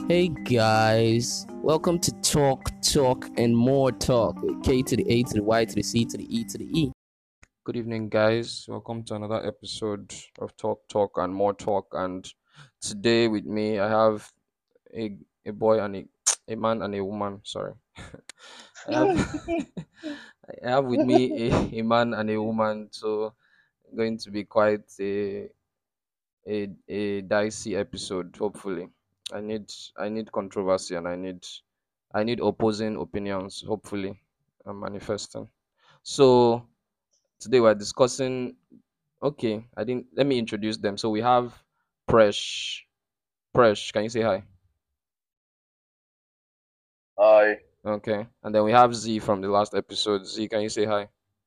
Hey guys, welcome to Talk, and More Talk. K to the A to the Y to the C to the E to the E. Good evening, guys. Welcome to another episode of Talk, and More Talk. And today with me, I have a, a boy and a man and a woman. Sorry, I have I have with me a man and a woman. So going to be quite a dicey episode. Hopefully, I need controversy and I need opposing opinions. Hopefully, I'm manifesting. So today we're discussing. Okay, I didn't. Let me introduce them. So we have Presh. Presh, can you say hi? Hi. Okay, and then we have Z from the last episode. Z, can you say hi?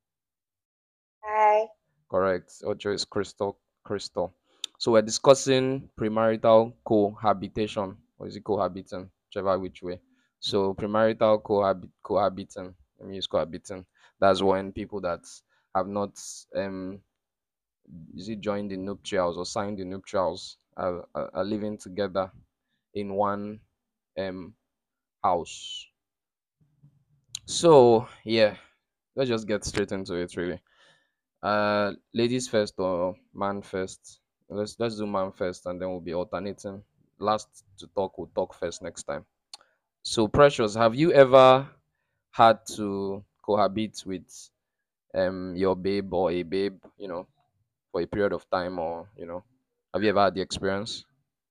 Hi. Correct. Ojo is Crystal. Crystal. So we're discussing premarital cohabitation, or is it cohabiting, whichever which way. So premarital cohabiting. Let me use cohabiting. That's when people that have not is it joined the nuptials or signed the nuptials are living together in one um house. So yeah, let's just get straight into it really. Ladies first or man first? Let's do man first and then we'll be alternating. Last to talk will talk first next time. So Precious, have you ever had to cohabit with your babe or a babe, for a period of time, or have you ever had the experience?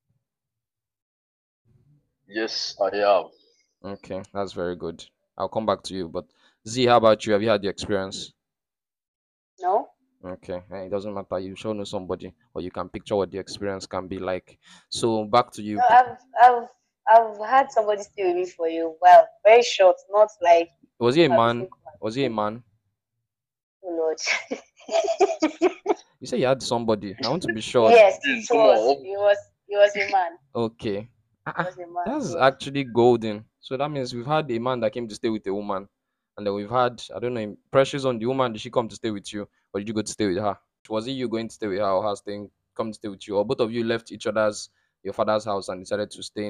Yes, I have. Okay, that's very good. I'll come back to you. But Z, how about you? Have you had the experience? No. Okay, it doesn't matter. You sure know somebody, or you can picture what the experience can be like. So back to you. No, I've had somebody stay with me for a while. Very short, not like Was he a man? cohabiting, Was he a cohabiting. man? Oh Lord. You say you had somebody. I want to be sure. Yes, Please, it come was. on. He was a man. Okay. He was a man. That's Yes. actually golden. So that means we've had a man that came to stay with a woman, and then we've had, I don't know, pressures on the woman. Did she come to stay with you, or did you go to stay with her? Was it you going to stay with her, or her staying come to stay with you, or both of you left each other's your father's house and decided to stay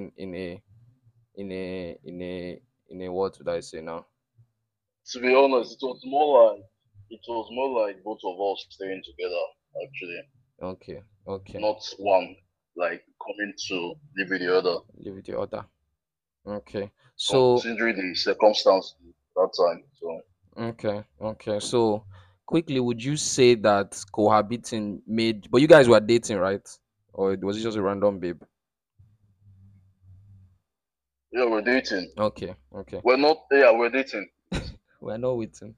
in a what would I say now? To be honest, it was more like both of us staying together, actually. Okay, okay. Not one like coming to live with the other, Leave with the other. Okay. So considering the circumstances that time. So okay. So quickly, would you say that cohabiting made but you guys were dating, right? Or was it just a random babe? yeah, we're dating. Okay, okay. We're not yeah, we're dating. We're not waiting.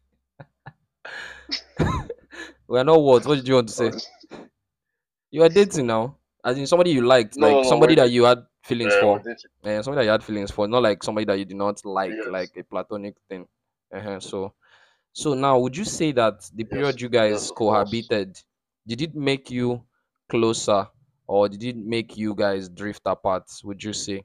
We're not what? What did you want to say? Uh, You are dating now. As in somebody you liked, no, like no, no, somebody we're that dating. you had feelings Yeah, we're for. dating. And somebody that you had feelings for, not like somebody that you did not like Yes, a platonic thing. So now would you say that the yes, period you yes, guys of course. cohabited, did it make you closer or did it make you guys drift apart, would you say?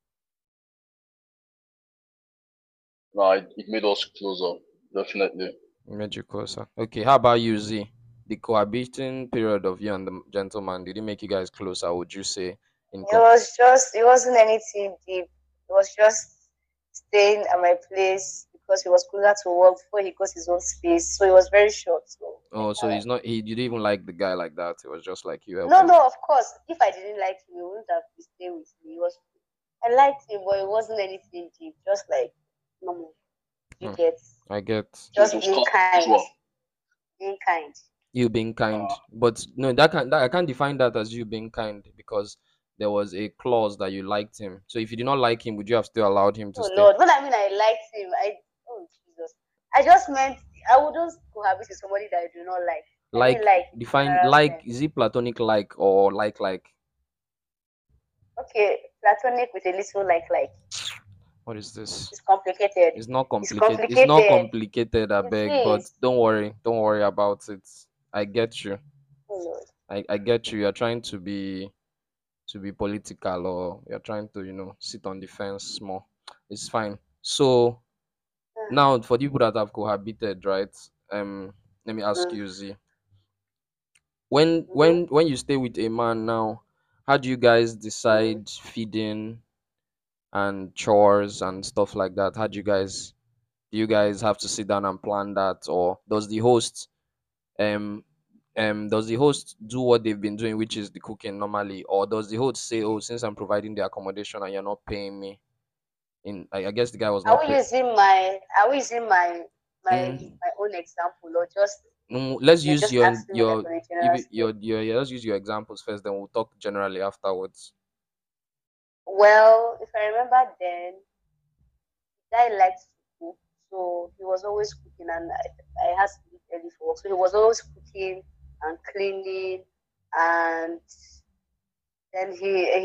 No, it made us closer, definitely. It made you closer. Okay, how about you, Z? The cohabiting period of you and the gentleman, did it make you guys closer, would you say? It wasn't anything deep. It was just staying at my place because he was closer to work before he got his own space. So it was very short. So Oh, so he's not, he didn't even like the guy like that. It was just like you no, helping. no, of course. If I didn't like him, he wouldn't have stayed with me. He was I liked him, but it wasn't anything deep. Just like normal. You Hmm, get I get So it just was being kind, casual. being kind. you being kind, but no, that I can't define that as you being kind because there was a clause that you liked him. So if you did not like him, would you have still allowed him to Oh stay? Lord, when I mean I liked him, oh Jesus, I just meant I wouldn't cohabit with somebody that I do not like. I mean Like like in define general like, sense. is it platonic like or like? Okay, platonic with a little like. What is this? It's complicated. It's not It's complicated. It's not complicated. complicated, I It beg, but is. don't worry about it. I get you. Oh Lord. I get you. You're trying to be political, or you're trying to, sit on the fence more. It's fine. So now for the people that have cohabited, right? Let me ask you, Z. When Mm-hmm. when when you stay with a man now, how do you guys decide feeding? and chores and stuff like that? How do you guys have to sit down and plan that, or um does the host do what they've been doing, which is the cooking normally, or does the host say, "Oh, since I'm providing the accommodation and you're not paying me," I guess the guy was Are not we paying. using my are we using Mm, my own example, or just let's you're use just your asking me like on a general scale? yeah, let's use your examples first, then we'll talk generally afterwards. Well, if I remember then, the guy liked to cook, so he was always cooking, and I had to leave early for work, so he was always cooking and cleaning, and then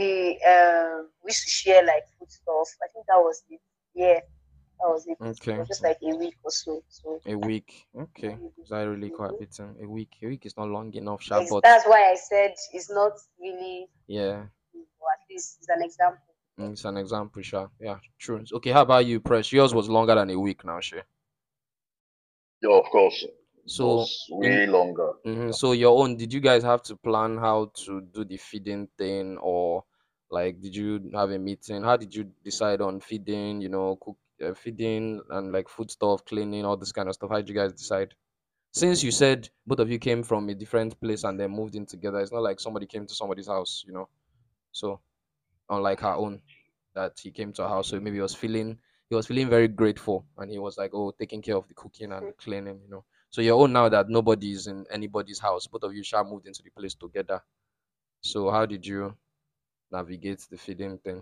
we used to share like food stuff. I think that was it. Yeah, that was it. It Okay. was just like a week or so. So A week. Okay. Is that really quite beaten? A week. A week is not long enough, sharp, but that's why I said it's not really, yeah, or at least it's an example. it's an example, sure. Yeah, true. Okay, how about you, Press? Yours was longer than a week now, sure. Yeah, of course. It So was in way longer. so your own, did you guys have to plan how to do the feeding thing, or like did you have a meeting? How did you decide on feeding? Feeding and like food stuff, cleaning, all this kind of stuff. How did you guys decide? Since you said both of you came from a different place and then moved in together, it's not like somebody came to somebody's house. So unlike our own, that he came to our house, so maybe he was feeling very grateful, and he was like, oh, taking care of the cooking and the cleaning. So your own, now that nobody's in anybody's house, both of you shall moved into the place together. So how did you navigate the feeding thing?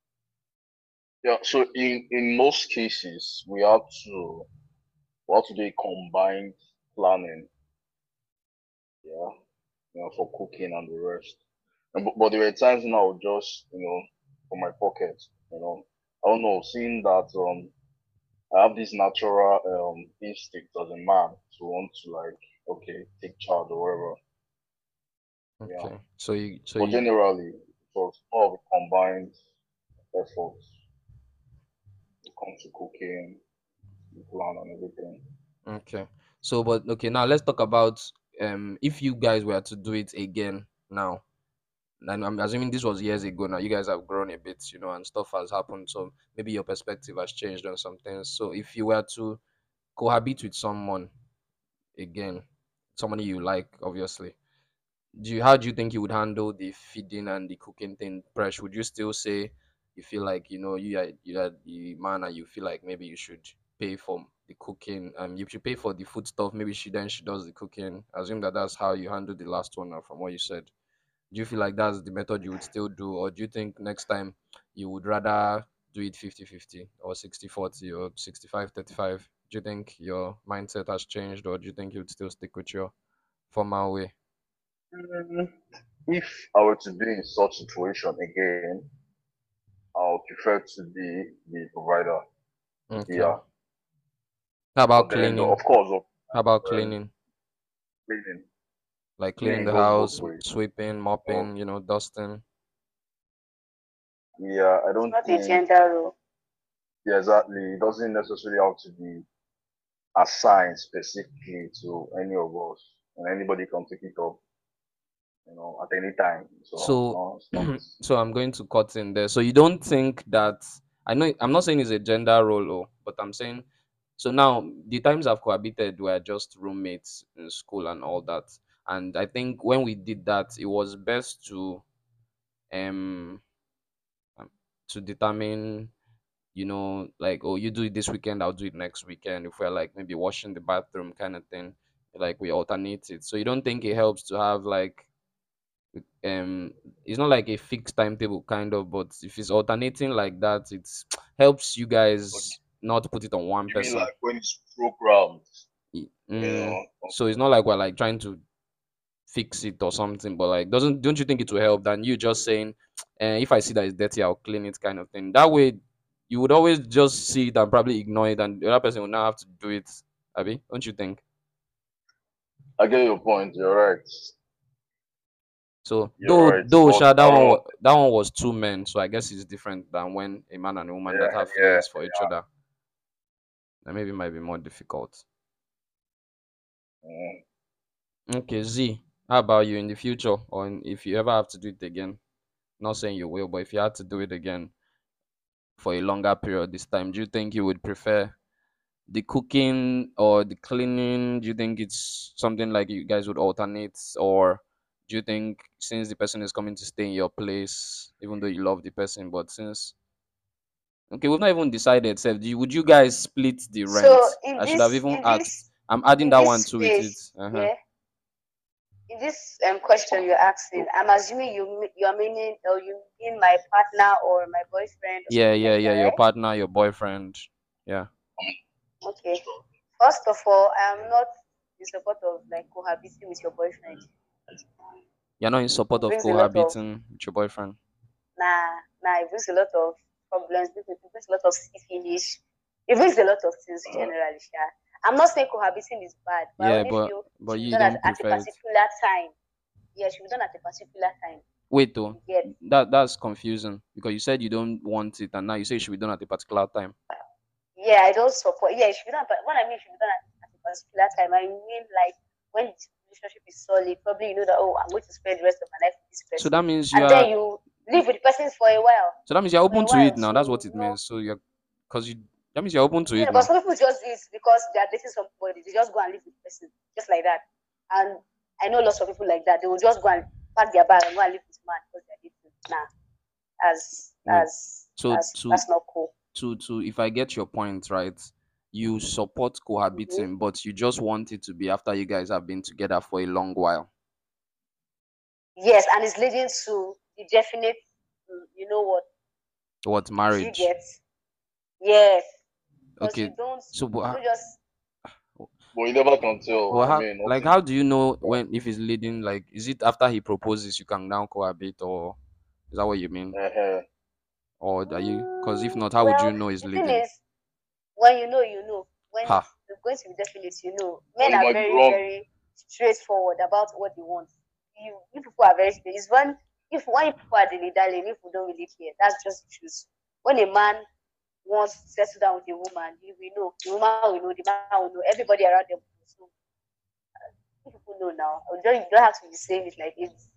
Yeah, so in most cases, we have to do a combined planning, yeah, for cooking and the rest. But there were times when I would just, for my pocket, you know, I don't know, seeing that I have this natural instinct as a man to want to like, okay, take charge or whatever, yeah. Okay, so But you generally, it was more of a combined effort when it comes to cooking, the plan and everything. okay. So, but okay, now let's talk about if you guys were to do it again now. And I'm assuming this was years ago now. You guys have grown a bit, and stuff has happened. So maybe your perspective has changed on some things. So if you were to cohabit with someone again, somebody you like, obviously, how do you think you would handle the feeding and the cooking thing? Presh, would you still say you feel like you are the man and you feel like maybe you should pay for the cooking? You should pay for the food stuff. Maybe she does the cooking. Assume that that's how you handle the last one, from what you said. Do you feel like that's the method you would still do, or do you think next time you would rather do it 50-50 or 60-40 or 65-35? Do you think your mindset has changed, or do you think you would still stick with your former way? Mm, If I were to be in such situation again, I would prefer to be the provider. Okay. Yeah, How about but then cleaning? of course, How about cleaning? cleaning, Like cleaning cleaning the goes both house, ways. sweeping, So mopping, dusting. yeah, I It's don't not a think, gender role. yeah, exactly. It doesn't necessarily have to be assigned specifically to any of us, and anybody can take it up, at any time. So So, no, it's not. so I'm going to cut in there. So you don't think that I know I'm not saying it's a gender role, but I'm saying so now the times I've cohabited were just roommates in school and all that. And I think when we did that, it was best um um, to determine, like, oh, you do it this weekend, I'll do it next weekend. If we're like maybe washing the bathroom kind of thing, like we alternate it. So you don't think it helps to have like um it's not like a fixed timetable kind of, but if it's alternating like that, it helps you Okay. guys not put it on one You mean person. like when it's programmed, Y- you mm, know? so it's not like we're like trying to fix it or something, but like don't you think it will help than you just saying, if I see that it's dirty, I'll clean it kind of thing. That way you would always just see it and probably ignore it, and the other person will now have to do it. Abby, don't you think? I get your point. You're right. So You're though right. though But sha, I don't know. that one was two men, so I guess it's different than when a man and a woman that Yeah, have yeah. feelings for each other. That maybe might be more difficult. Mm. Okay, Z, how about you in the future, or if you ever have to do it again? Not saying you will, but if you had to do it again, for a longer period this time, do you think you would prefer the cooking or the cleaning? Do you think it's something like you guys would alternate, or do you think since the person is coming to stay in your place, even though you love the person, but since okay, we've not even decided. So, would you guys split the rent? So in I should have this even in asked. this I'm adding in that this one too with it. space, yeah, in this question you're asking, I'm assuming you're meaning, or you mean my partner or my boyfriend or Yeah, something yeah, like yeah. that, Your right? partner, your boyfriend. Yeah. Okay. First of all, I'm not in support of like cohabiting with your boyfriend. You're not in support It of brings a lot of cohabiting with your boyfriend. it brings a lot of problems. It brings a lot of syphilis. It brings a lot of things generally. Sha. I'm not saying cohabiting is bad, but I Yeah, only feel but it should be you done don't at a prefer it. particular time. Yeah, it should be done at a particular time. Wait, though. You get? That's confusing because you said you don't want it, and now you say it should be done at a particular time. Yeah, I don't support. Yeah, it should be done. But when I mean it should be done at a particular time, I mean like when the relationship is solid. Probably you know that, oh, I'm going to spend the rest of my life with this So person, that means you and are. then you live with the person for a while. So that means you're For open a to it while, now. That's to what it means. So you're, cause you. That means you're open to it yeah. But now. some people just do it because they are dating somebody. They just go and live with the person just like that. And I know lots of people like that. They will just go and pack their bag and go and live with man because they're dating. Nah, as Wait. as So as that's not cool. if I get your point right, you support Mm-hmm. cohabiting, but you just want it to be after you guys have been together for a long while. Yes, and it's leading to the definite. You know what? What Do you marriage? get? Yes, because Okay. So, you don't just But you never can tell. well, I how mean, like nothing. how do you know when if it's leading? Like, is it after he proposes you can now cohabit, or is that what you mean? Uh-huh. Or are you? Because if not, how would you well. know it's The thing leading? is, when you know, you know. When Ha. it's going to be definite, you know. Or Men you are might be very, wrong. very straightforward about what they want. You people are very straight. It's when people are dilly dallying, if we don't really care, that's just the truth. When a man wants to settle down with a woman, he will know. The woman will know. The man will know. Everybody around them will know. So people know now. You don't have to be saying it like it's.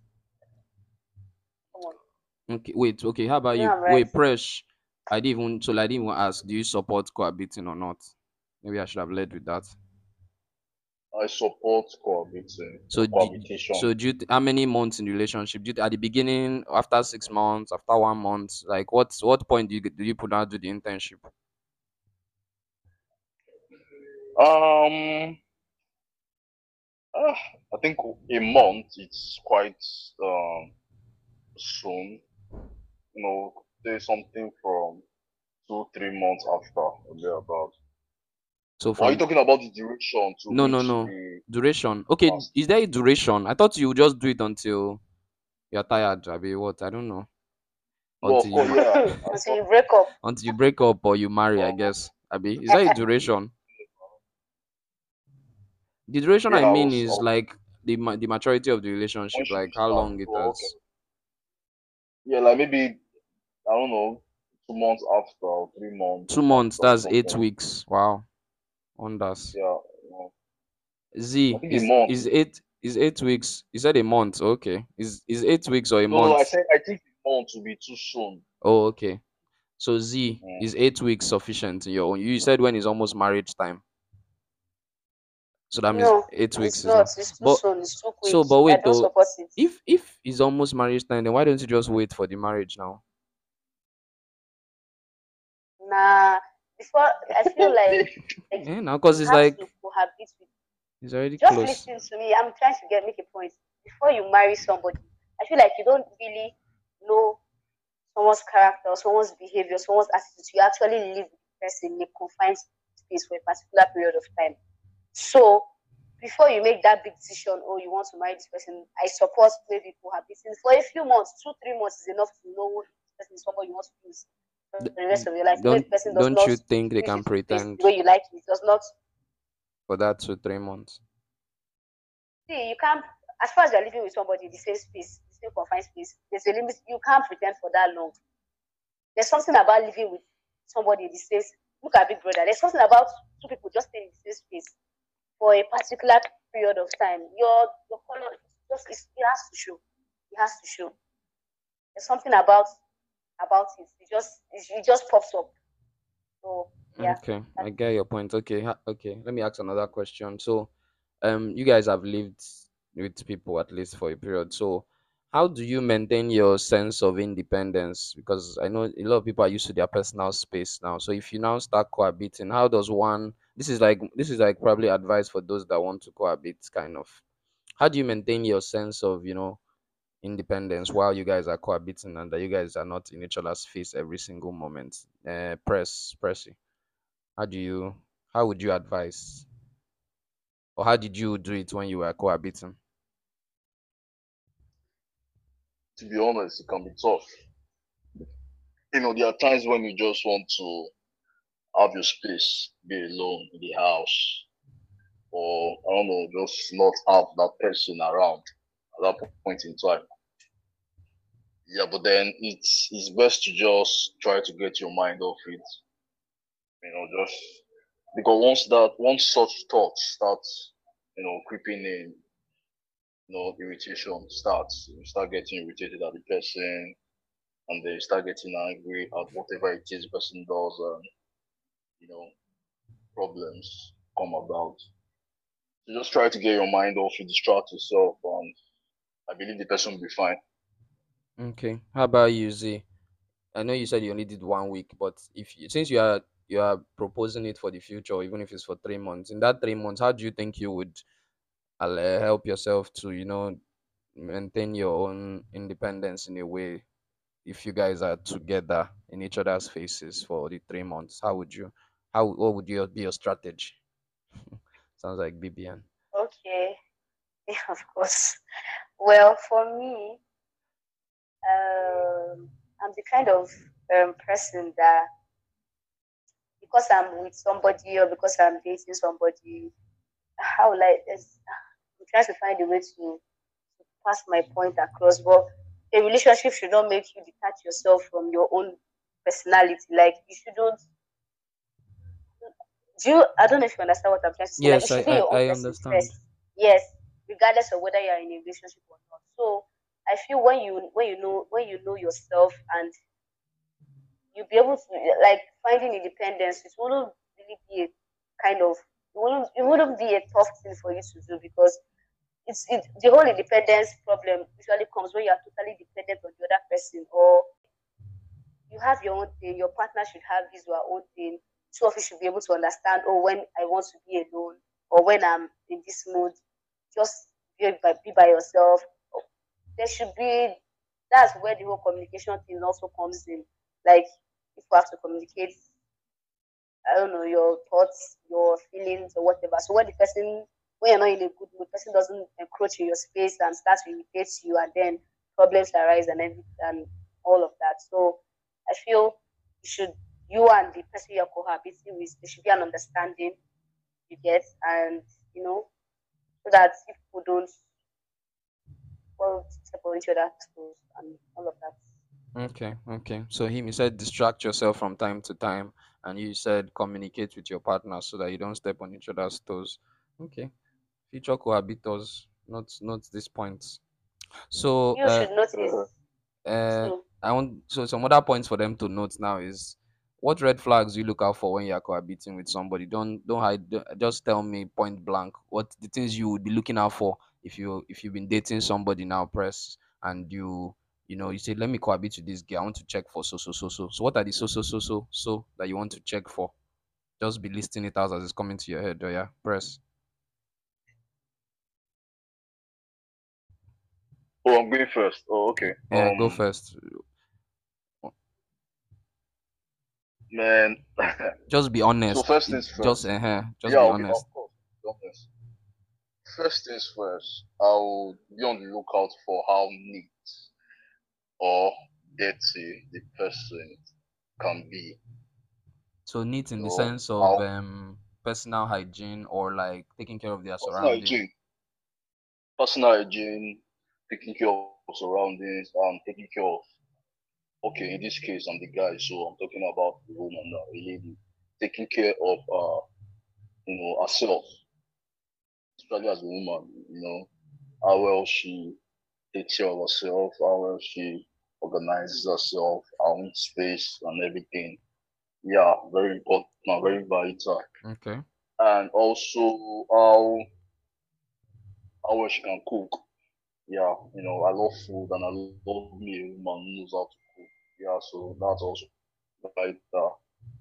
Come on, Okay. Wait. Okay. How about you know you? I'm right. Wait, Presh. I didn't even ask. Do you support cohabiting or not? Maybe I should have led with that. I support cohabiting So, or cohabitation. how many months in the relationship? At the beginning, after 6 months, after 1 month, like what point do you put out to the internship? Um, ah, I think a month it's quite soon. You know, there's something from 2, 3 months after or thereabout. So Or are you from talking about the duration to which no the duration. Okay, last? is there a duration? I thought you would just do it until you're tired. Abi, what? I don't know. No, Until of course, you yeah. I Until thought you break up. until you break up or you marry. I um guess. Abi, is that a duration? The duration yeah, I I mean was, I is was like the maturity of the when relationship, should like we how start? long it Oh, okay. has. Yeah, like maybe I don't know, 2 months after or 3 months 2 months. after or That's eight something. weeks. Wow, wonders. Yeah, I Z think a month. is 8 weeks. You said a month. Okay. Is 8 weeks or a No, I month? said I think a month will be too soon. Oh, okay. So Z Mm. is 8 weeks sufficient in your own. You said when it's almost marriage time. So that means No, 8 weeks it's is not. not. It's too But soon. It's too quick. I wait don't though, support it. if it's almost marriage time, then why don't you just wait for the marriage now? Nah, before I feel like Yeah, now because you it's have like to cohabit with. it's already Just close. listen to me. I'm trying to make a point. Before you marry somebody, I feel like you don't really know someone's character, someone's behavior, someone's attitude. You actually live with the person in a confined space for a particular period of time. So before you make that big decision, oh, you want to marry this person, I support maybe cohabiting for a few months, 2, 3 months is enough to know this person is someone you want to use for D- the rest of your life. You know, don't the person does not you think they squeeze can you to face pretend the way you like it. It does not for that 2 3 months? see. You can't, as far as you're living with somebody in the same space, the same confined space. There's a limit. You can't pretend for that long. There's something about living with somebody in the same. Look at Big Brother. There's something about two people just staying in the same space for a particular period of time. Your color just it has to show. It has to show. There's something about about it. It just pops up. So yeah, Okay, I that's get your point. Okay, okay. Let me ask another question. So, you guys have lived with people at least for a period. So, how do you maintain your sense of independence? Because I know a lot of people are used to their personal space now. So, if you now start cohabiting, how does one? This is like probably advice for those that want to cohabit, kind of. How do you maintain your sense of independence while you guys are cohabiting and that you guys are not in each other's face every single moment? Pressy. How do you how would you advise, or how did you do it when you were cohabiting? To be honest, it can be tough. There are times when you just want to have your space, be alone in the house, or I don't know, just not have that person around at that point in time. Yeah, but then it's best to just try to get your mind off it. Just because once such thoughts starts, creeping in, irritation starts. You start getting irritated at the person, and they start getting angry at whatever it is the person does, and you know, problems come about. So just try to get your mind off, you distract yourself, and I believe the person will be fine. Okay. How about you, Z? I know you said you only did 1 week, but since you are proposing it for the future, even if it's for 3 months, in that 3 months, how do you think you would help yourself to maintain your own independence in a way? If you guys are together in each other's faces for the 3 months, how would you? How what would be your strategy? Sounds like BBN. okay. Yeah, of course. Well, for me, I'm the kind of person that because I'm with somebody or because I'm dating somebody, how like I'm trying to find a way to pass my point across. But a relationship should not make you detach yourself from your own personality. Like you shouldn't. I don't know if you understand what I'm trying to say. Like you Yes, I, should be I your own I person understand. first. Yes, regardless of whether you're in a relationship or not. So I feel when you know yourself and you'll be able to like finding independence, it wouldn't really be a kind of it wouldn't be a tough thing for you to do because the whole independence problem usually comes when you are totally dependent on the other person or you have your own thing, your partner should have his or her own thing. Two of you should be able to understand, oh, when I want to be alone or when I'm in this mood, just be by yourself. There should be that's where the whole communication thing also comes in. Like if you have to communicate, I don't know, your thoughts, your feelings or whatever. So when you're not in a good mood, person doesn't encroach in your space and starts to irritate you and then problems arise and everything and all of that. So I feel you and the person you're cohabiting with, there should be an understanding you get and you know, so that if people don't fall step on each other's toes and all of that. Okay, okay. So he said distract yourself from time to time, and you said communicate with your partner so that you don't step on each other's toes. Okay, future cohabitors, not this point. So You should notice Uh, uh, too. I want so some other points for them to note now is what red flags you look out for when you're cohabiting with somebody. Don't hide. Just tell me point blank what the things you would be looking out for if you've been dating somebody now, press, and you say let me cohabit with this girl. I want to check for so. So what are the so that you want to check for? Just be listing it out as it's coming to your head. Oh yeah, press. oh, I'm going first. Oh, okay. Yeah, go first. Man. Just be So honest. first things Just first. just Yeah, be I'll be honest. of course. Be honest. First things first. I'll be on the lookout for how neat or dirty the person can be. So neat in the So sense of how personal hygiene or like taking care of their personal surrounding. hygiene, personal hygiene, taking care of surroundings, and taking care of. Okay, in this case, I'm the guy, so I'm talking about the woman now, a lady, taking care of herself, especially as a woman. How well she takes care of herself, how well she organizes herself, our own space and everything. Yeah, very important, very vital. Okay. And also how well she can cook. Yeah, I love food and I love me a woman who knows how to cook. Yeah, so that's also vital.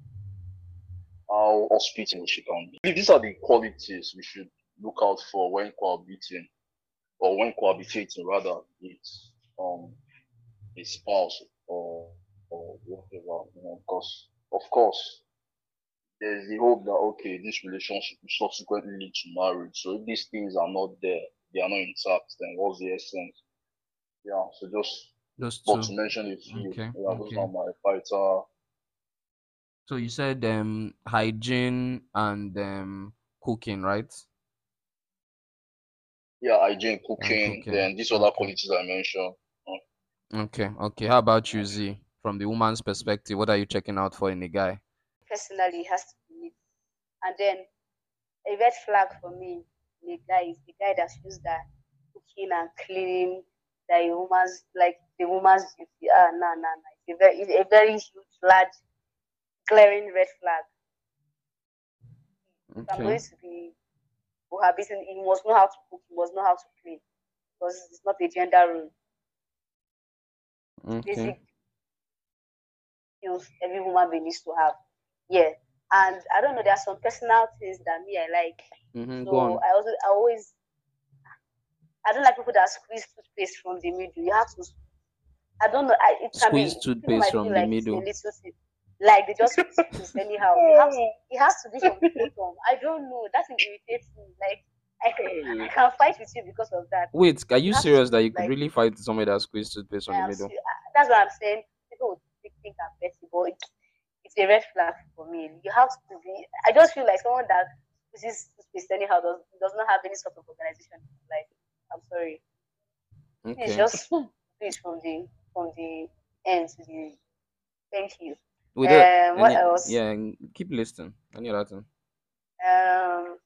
How hospitable she can be. These are the qualities we should look out for when cohabiting, or when cohabitating rather, with um a spouse or whatever. Because of course there's the hope that okay, this relationship will subsequently lead to marriage. So if these things are not there, they are not intact, then what's the essence? Yeah, so just Those but two. to mention a few, Okay. yeah, those Okay. are my vital. So you said hygiene and cooking, right? Yeah, hygiene, And cooking, cooking. then these other Okay. qualities I mentioned. Okay. Okay. How about you, Z? From the woman's perspective, what are you checking out for in a guy? Personally, it has to be neat. And then a red flag for me in a guy is the guy that feels that cooking and cleaning that a woman's like the woman's duty. Ah, no, no, no. It's a very huge, large, glaring red flag. If I'm Okay. going to be cohabiting, he must know how to cook, he must know how to clean. Because it's not a gender role. Okay. Basic skills every woman being needs to have. Yeah. And I don't know, there are some personal things that me I like. Go So on. I don't like people that squeeze toothpaste from the middle. You have to I don't know. It can Squeeze be people toothpaste might feel from the like it's a middle. little thing, like they just squeeze anyhow. It has to be from the bottom. I don't know. That thing irritates me. Like I can fight with you because of that. Wait, are you You have to serious that squeeze you could like really fight somebody that squeezed toothpaste from the middle? that's what I'm saying. People would think I'm petty, but it's a red flag for me. You have to be. I just feel like someone that squeezes toothpaste anyhow does not have any sort of organization. Like I'm sorry. Please Okay. just do it from the end to the. Thank you. Wait, there What any else? yeah, keep listening. Any other thing? Um,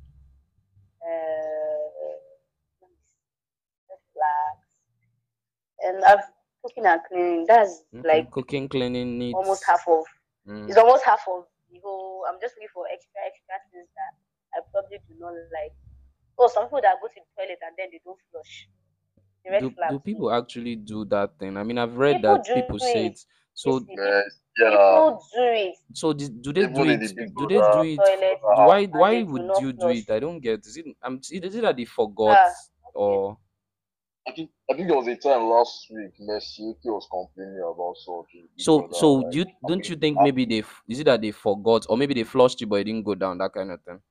let me see, red flags. And I've cooking and cleaning. That's Okay. like Cooking, cleaning almost needs. half of. Mm. It's almost half of the whole. I'm just looking for extra things that I probably do not like. Oh, some people that go to the toilet and then they don't flush. The red flag Do too. people actually do that thing? I mean, I've read People that do people say it. it. So Basically, Yes, yeah, people do it. do they do even in the it? Big Do they do Brother, it? Toilet house. and Why they do would not you do it? flush. I don't get. Is it that they forgot Ah, okay. or I think there was a time last week Messi was complaining about salt in Big Brother. so Like, I don't mean, you think maybe is it that they forgot or maybe they flushed it but it didn't go down, that kind of thing?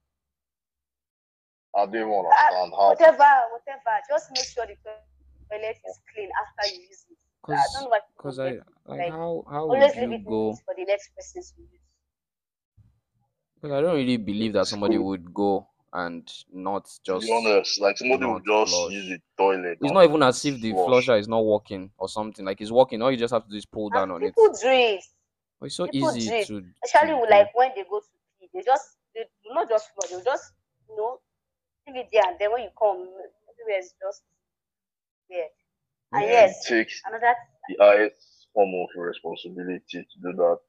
I didn't understand how. Whatever. Just make sure the toilet is clean after you use it. I don't Cause know why people cause don't get I it. like Like how would always you leave it neat go? for the next person to use. Because I don't really believe that It's somebody good. would go and not To be just honest, like somebody would not just use the flush. toilet It's and not even as if the flush. flusher is not working or something. Like it's working. All you just have to do is pull And down on it. people do it. But it's so People easy do it. to Especially do. like when they go to pee, they do not just flush. They just you know leave it there, and then when you come, everywhere is just there. And And yes, it takes another the highest form of responsibility to do that.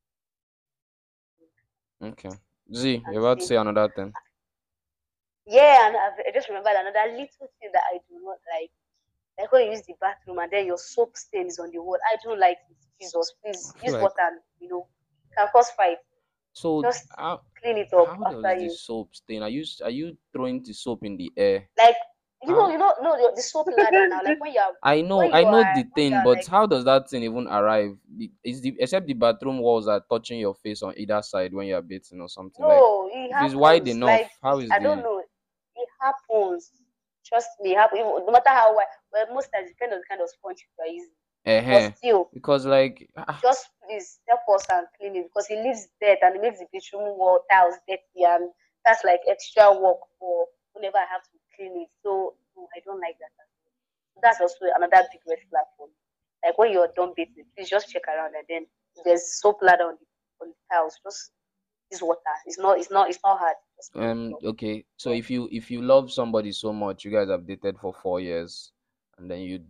Okay. Z, and you're about to see. say another thing. Yeah, and I just remembered another little thing that I do not like. Like when you use the bathroom and then your soap stain is on the wall. I don't like it. Jesus, please I feel use like water and can cause fight. so Just clean it up how after does the you. soap stain? Are you throwing the soap in the air? Like How no the soap ladder now. Like I know the when you thing, are but like how does that thing even arrive? Except the bathroom walls are touching your face on either side when you're bathing or something. Like no, it if it's wide happens. enough, Like how is I don't the know. It happens. Trust me, it happens. No matter how wide, well, most times it depends on the kind of sponge you are using. But uh still, because like just please help us and clean it because it leaves dirt and it makes the bedroom wall tiles dirty and that's like extra work for whenever I have to clean it. So no, I don't like that. That's also another big red flag for me. Like when you're done bathing, please just check around and then if there's soap ladder on the tiles, just use water. It's not hard. Just clean it up. okay, so Yeah. if you love somebody so much, you guys have dated for 4 years, and then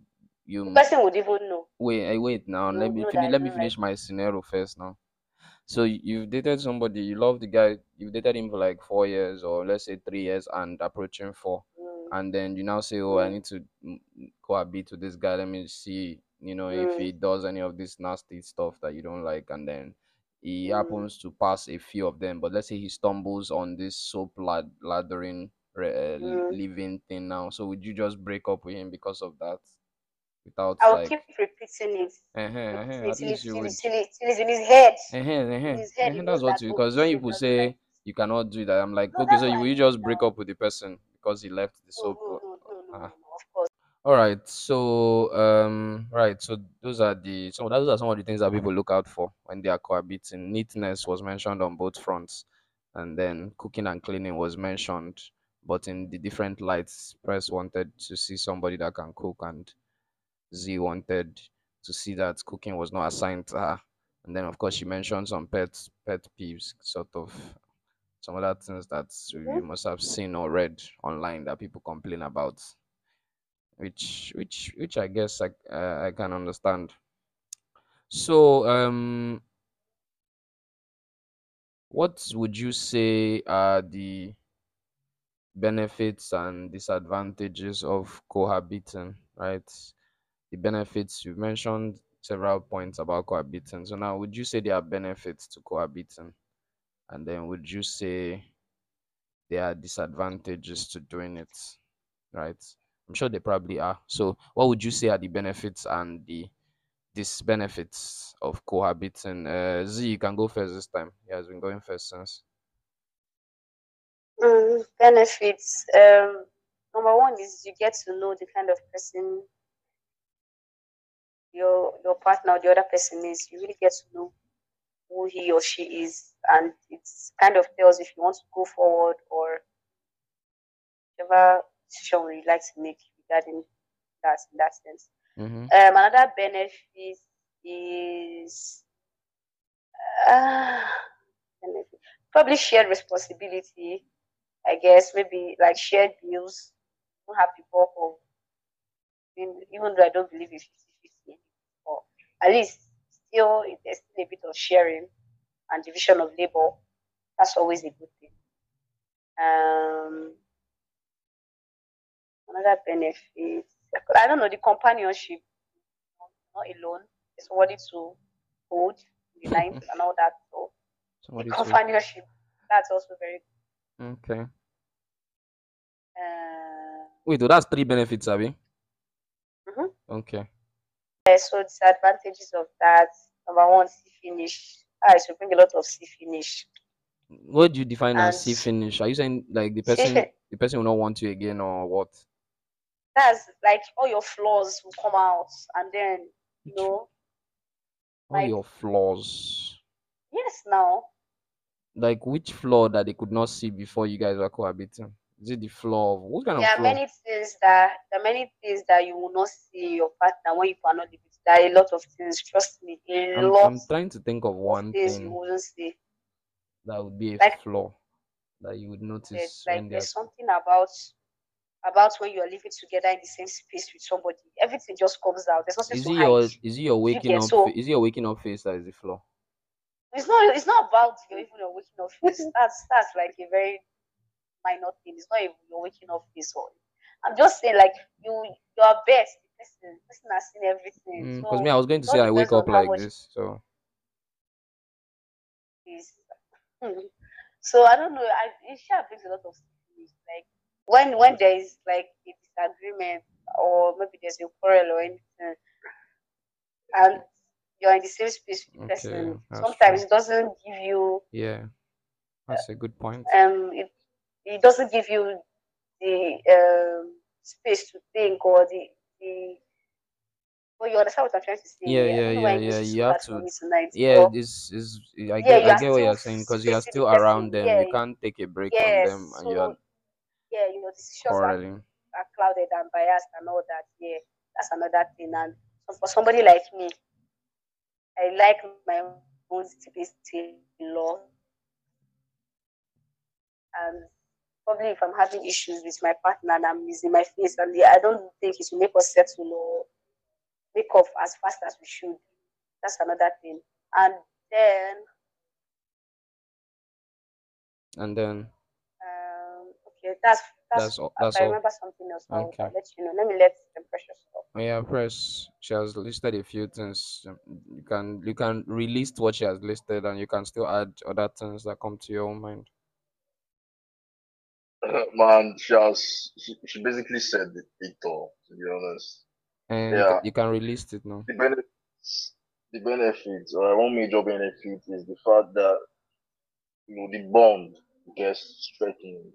The you person would even know. wait now. You Let would me know finish. that Let you me don't like finish my scenario first now. So you've dated somebody, you love the guy, you've dated him for like 4 years or let's say 3 years and approaching four, mm, and then you now say, "Oh, I mm, need to cohabit with this guy. Let me see, if mm, he does any of this nasty stuff that you don't like." And then he mm, happens to pass a few of them, but let's say he stumbles on this soap laddering mm. living thing now. So would you just break up with him because of that, without I will like, keep repeating it, at least you would. till it's in his head. In his head, he That's knows what that, you, oh, because this when thing people doesn't like say it. you cannot do that, I'm like, No, okay, that's so what you I will mean just break now. up with the person because he left the No, soap. no, no, no, no, no, Ah. no. Of course. All right, so right, so those are some of the things that people look out for when they are cohabiting. Neatness was mentioned on both fronts, and then cooking and cleaning was mentioned, but in the different lights. Press wanted to see somebody that can cook, and Z wanted to see that cooking was not assigned to her. And then, of course, she mentioned some pet peeves, sort of some other things that Mhm. you must have seen or read online that people complain about, which I guess I can understand. So, what would you say are the benefits and disadvantages of cohabiting? Right, the benefits, you mentioned several points about cohabiting. So now, would you say there are benefits to cohabiting, and then would you say there are disadvantages to doing it? Right, I'm sure they probably are. So what would you say are the benefits and the disbenefits of cohabiting? Z, you can go first this time. He has been going first since. Benefits. Number one is you get to know the kind of person your partner or the other person is. You really get to know who he or she is, and it's kind of tells if you want to go forward or whatever decision you like to make regarding that in that sense. Mm-hmm. Another benefit is uh, benefit. Probably shared responsibility. I guess maybe like shared bills. You don't have the bulk of, even though I don't believe in 50-50, or at least still there's still a bit of sharing and division of labor. That's always a good thing. Um, Another benefit, I don't know, the companionship, not alone. There's somebody to hold the lines and all that. So the Somebody to. companionship, that's also very Okay. uh, Wait, oh, that's three benefits, Abby. mhm. Okay. So disadvantages of that, number one, see finish. I should bring a lot of see finish. What do you define as And see finish? Are you saying like the person see, the person will not want you again, or what? that's like all your flaws will come out, and then you Which know, all like your flaws? yes, now Like which flaw that they could not see before you guys were cohabiting? Is it the flaw of what kind of there are flaw? many things that you will not see in your partner when you cannot live with. There are a lot of things. Trust me, a lot I'm trying to think of of one things you thing wouldn't see. that would be a Like flaw that you would notice when they're. there's something about when you are living together in the same space with somebody. Everything just comes out. There's nothing to hide. Is it your If you waking get up so, is it your waking up face that is the flaw? it's not about your even your waking up face. That's like a very minor thing. It's not even your waking up face. Or I'm just saying like you're best. The person has seen everything. Because me, So I was going it to all say I depends wake on up how like much this. So it is. So I don't know. It sure brings a lot of things. Like when there is like a disagreement or maybe there's a quarrel or anything, and you're in the same space with the okay, person, that's sometimes true. it doesn't give you Yeah, that's a good point. um it, it doesn't give you the space to think or the well, you understand what I'm trying to Yeah, say. I yeah, don't know why yeah, English yeah. is You so have hard for to. me tonight, Yeah, but this is. yeah, you I are get what still you're saying because you are facing the still around person. them. Yeah, You can't take a break on them, yes. and you are So yeah, your decisions quarreling. are clouded and biased and all that. Yeah, that's another thing. And so for somebody like me, I like my own space a lot. And probably if I'm having issues with my partner and I'm using my face, and I don't think it will make us settle or wake up as fast as we should. That's another thing. And then, And then okay, that's. that's all. If That's I all. remember something else, I'll Okay. let you know. Let me let the precious talk. Oh, yeah, press. She has listed a few things. You can relist what she has listed, and you can still add other things that come to your own mind. Man, she basically said it all, to be honest. And Yeah, you can relist it now. the benefits, the benefits, one major benefit is the fact that the bond gets strengthened.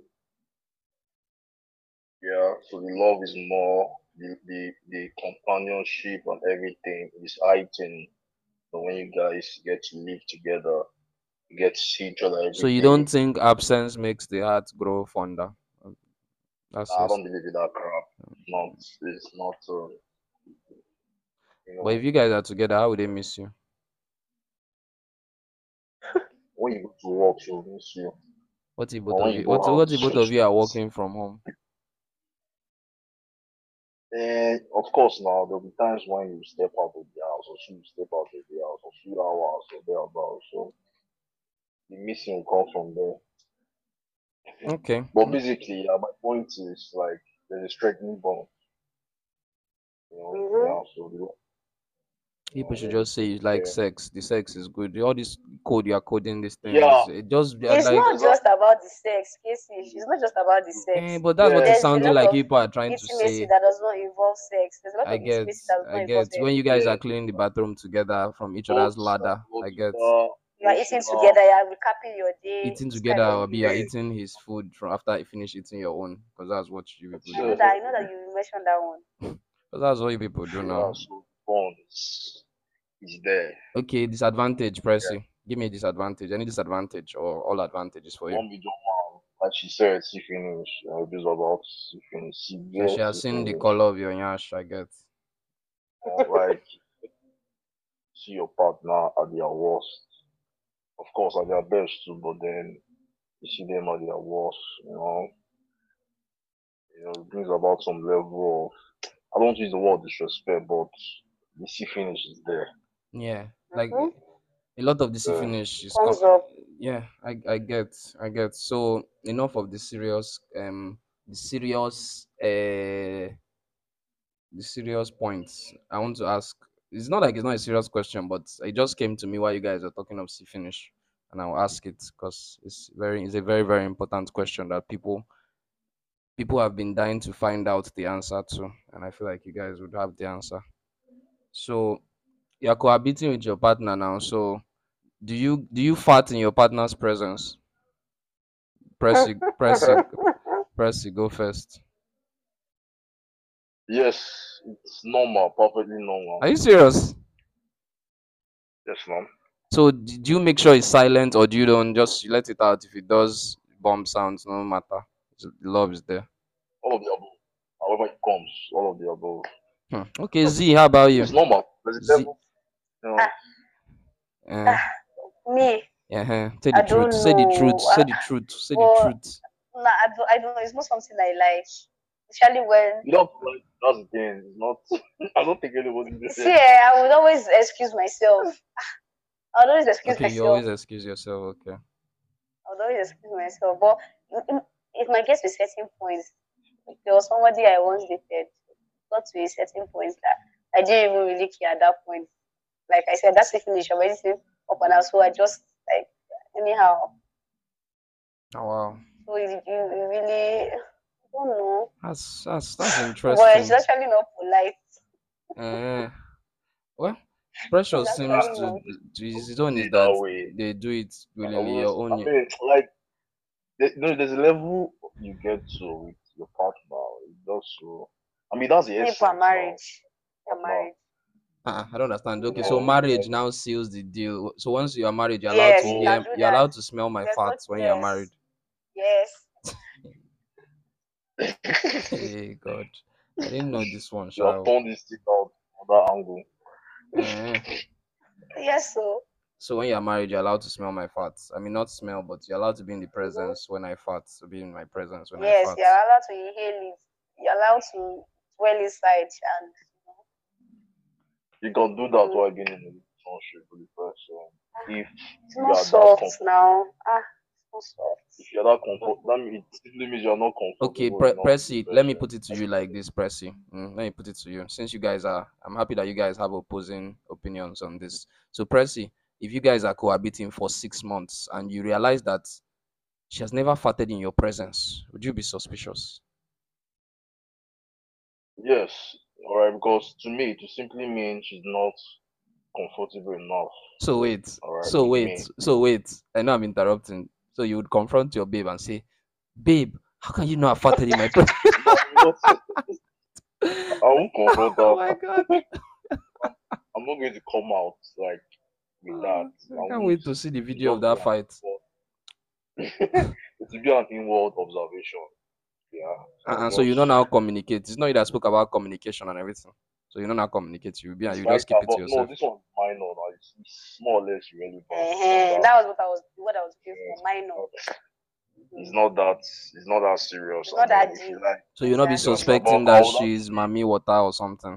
Yeah, so the love is more, the companionship and everything is heightened. So when you guys get to live together, you get to see each other So every you don't day. think absence makes the heart grow fonder? Um, That's I yes. don't believe in that crap. It's not, But if you guys are together, how would they miss you? when you go to work, she'll miss you. What if both But of when you you? go What out, if both of you are working from home? and of course, now there'll be times when you step out of the house, or she will step out of the house, a few hours or thereabouts. So the missing will come from there. Okay. But basically, my point is like there's a strengthening bond, Mm-hmm. yeah. So People should there's just say you like yeah, sex. The sex is good. All this code you are coding these yeah, things. It just It's like, not just about the sex, Casey. It's not just about the sex. but that's what yeah. it's There's a sounding lot like of people are trying to intimacy say. that does not involve sex. There's a lot I of get, intimacy that does I not involve get. sex. When you guys are Yeah, cleaning the bathroom together from each but other's ladder, I get. You are eating together, you are recapping your day, Eating this together, kind of or thing. you are eating his food from after you finish eating your own, because that's what you people I know do. so that. I know that you mentioned that one. Because that's what you people do yeah, now. so bond is there. Okay, disadvantage, Yeah, Pressy. Give me a disadvantage. Any disadvantage or all advantages for you? one major one, like she said, see finish. This is about see finish, So severe she has see seen the finish. color of your yash, I get. Like see your partner at their worst. Of course, at their best too, but then you see them at their worst. It brings about some level of, I don't use the word disrespect, but the see finish is there. Yeah, like Mm-hmm. a lot of the Uh, finish is Thumbs up. Yeah, I get. So enough of the serious points. I want to ask. It's not like it's not a serious question, but it just came to me while you guys are talking of C finish, and I'll ask it because it's a very very important question that people have been dying to find out the answer to, and I feel like you guys would have the answer. So you're cohabiting with your partner now. So do you fart in your partner's presence? Press it, press it, press it. Go first. yes, it's normal, perfectly normal. Are you serious? Yes, ma'am. So do you make sure it's silent, or do you don't just let it out if it does bomb sounds? No matter, the love is there. All of the above. However it comes, all of the above. Okay, Z, how about you? It's normal. There's a Z, level, Ah, uh, me, say I the truth. don't Say the truth. know. Say the truth. Say the But truth. nah, I don't know. It's not something I like, especially when. you don't like, that's the thing. It's not, I don't think anybody did See, it. I would always excuse myself. I would always excuse Okay, you myself. always excuse yourself. Okay. I would always excuse myself. But it might get to a certain point. There was somebody I once dated. Got to a certain point that I didn't even really care at that point. Like I said, that's the finish of everything up and out. So I just like anyhow. Oh wow, So you really I don't know. that's But it's interesting. actually not polite. Uh, well, It's Precious seems actually I not. to don't his own see is it that that way. they do it I willingly. was, Your own, I mean, like, there's a level you get to with your partner. It does so. I mean, that's the People are essence now. married. They're Partner, married. I don't understand. you Okay, so know, marriage now seals the deal. So once you are married, Yes, you so can do you're that. allowed to smell my There's no farts when you're married. yes. Yes. Hey God, I didn't know this one, you have Shao. turned this thing out from that angle. Eh. Yes, so So when you're married, you're allowed to smell my farts. I mean, not smell, but you're allowed to be in the mhm. presence when I fart. So be in my presence when I Yes, fart. you're allowed to inhale it. You're allowed to dwell inside and You can do that while being in a relationship with the person. If It's you not are that soft comfortable, now. It's not soft. if you're that comfort, that means it simply means you're not Okay, comfortable enough with the Pressy, let me person. put it to you like this, Pressy. Let me put it to you. Since you guys are, I'm happy that you guys have opposing opinions on this. So, Pressy, if you guys are cohabiting for 6 months and you realize that she has never farted in your presence, would you be suspicious? Yes, alright, because to me, it simply means she's not comfortable enough. So wait, Alright, so with wait, me. so wait. I know I'm interrupting. So you would confront your babe and say, "Babe, how can you not have farted in my presence?" No, not, I won't confront Oh her. my god! I'm not going to come out like with that. I I can't won't. wait to see the It's video of just be that an fight. inward. It will be an inward observation. Yeah. So So you just know now communicate. It's not you that spoke about communication and everything. So you know now communicate. it's You just keep vital, it but to no, yourself. this one's minor. Now. It's more or less irrelevant. It's not that. That was what I was looking Yeah, for. Minor. it's not that. It's not that serious. It's I not mean, that if deep. you like, So you'll not be just Exactly. about suspecting I that would have to she's say mommy water or something.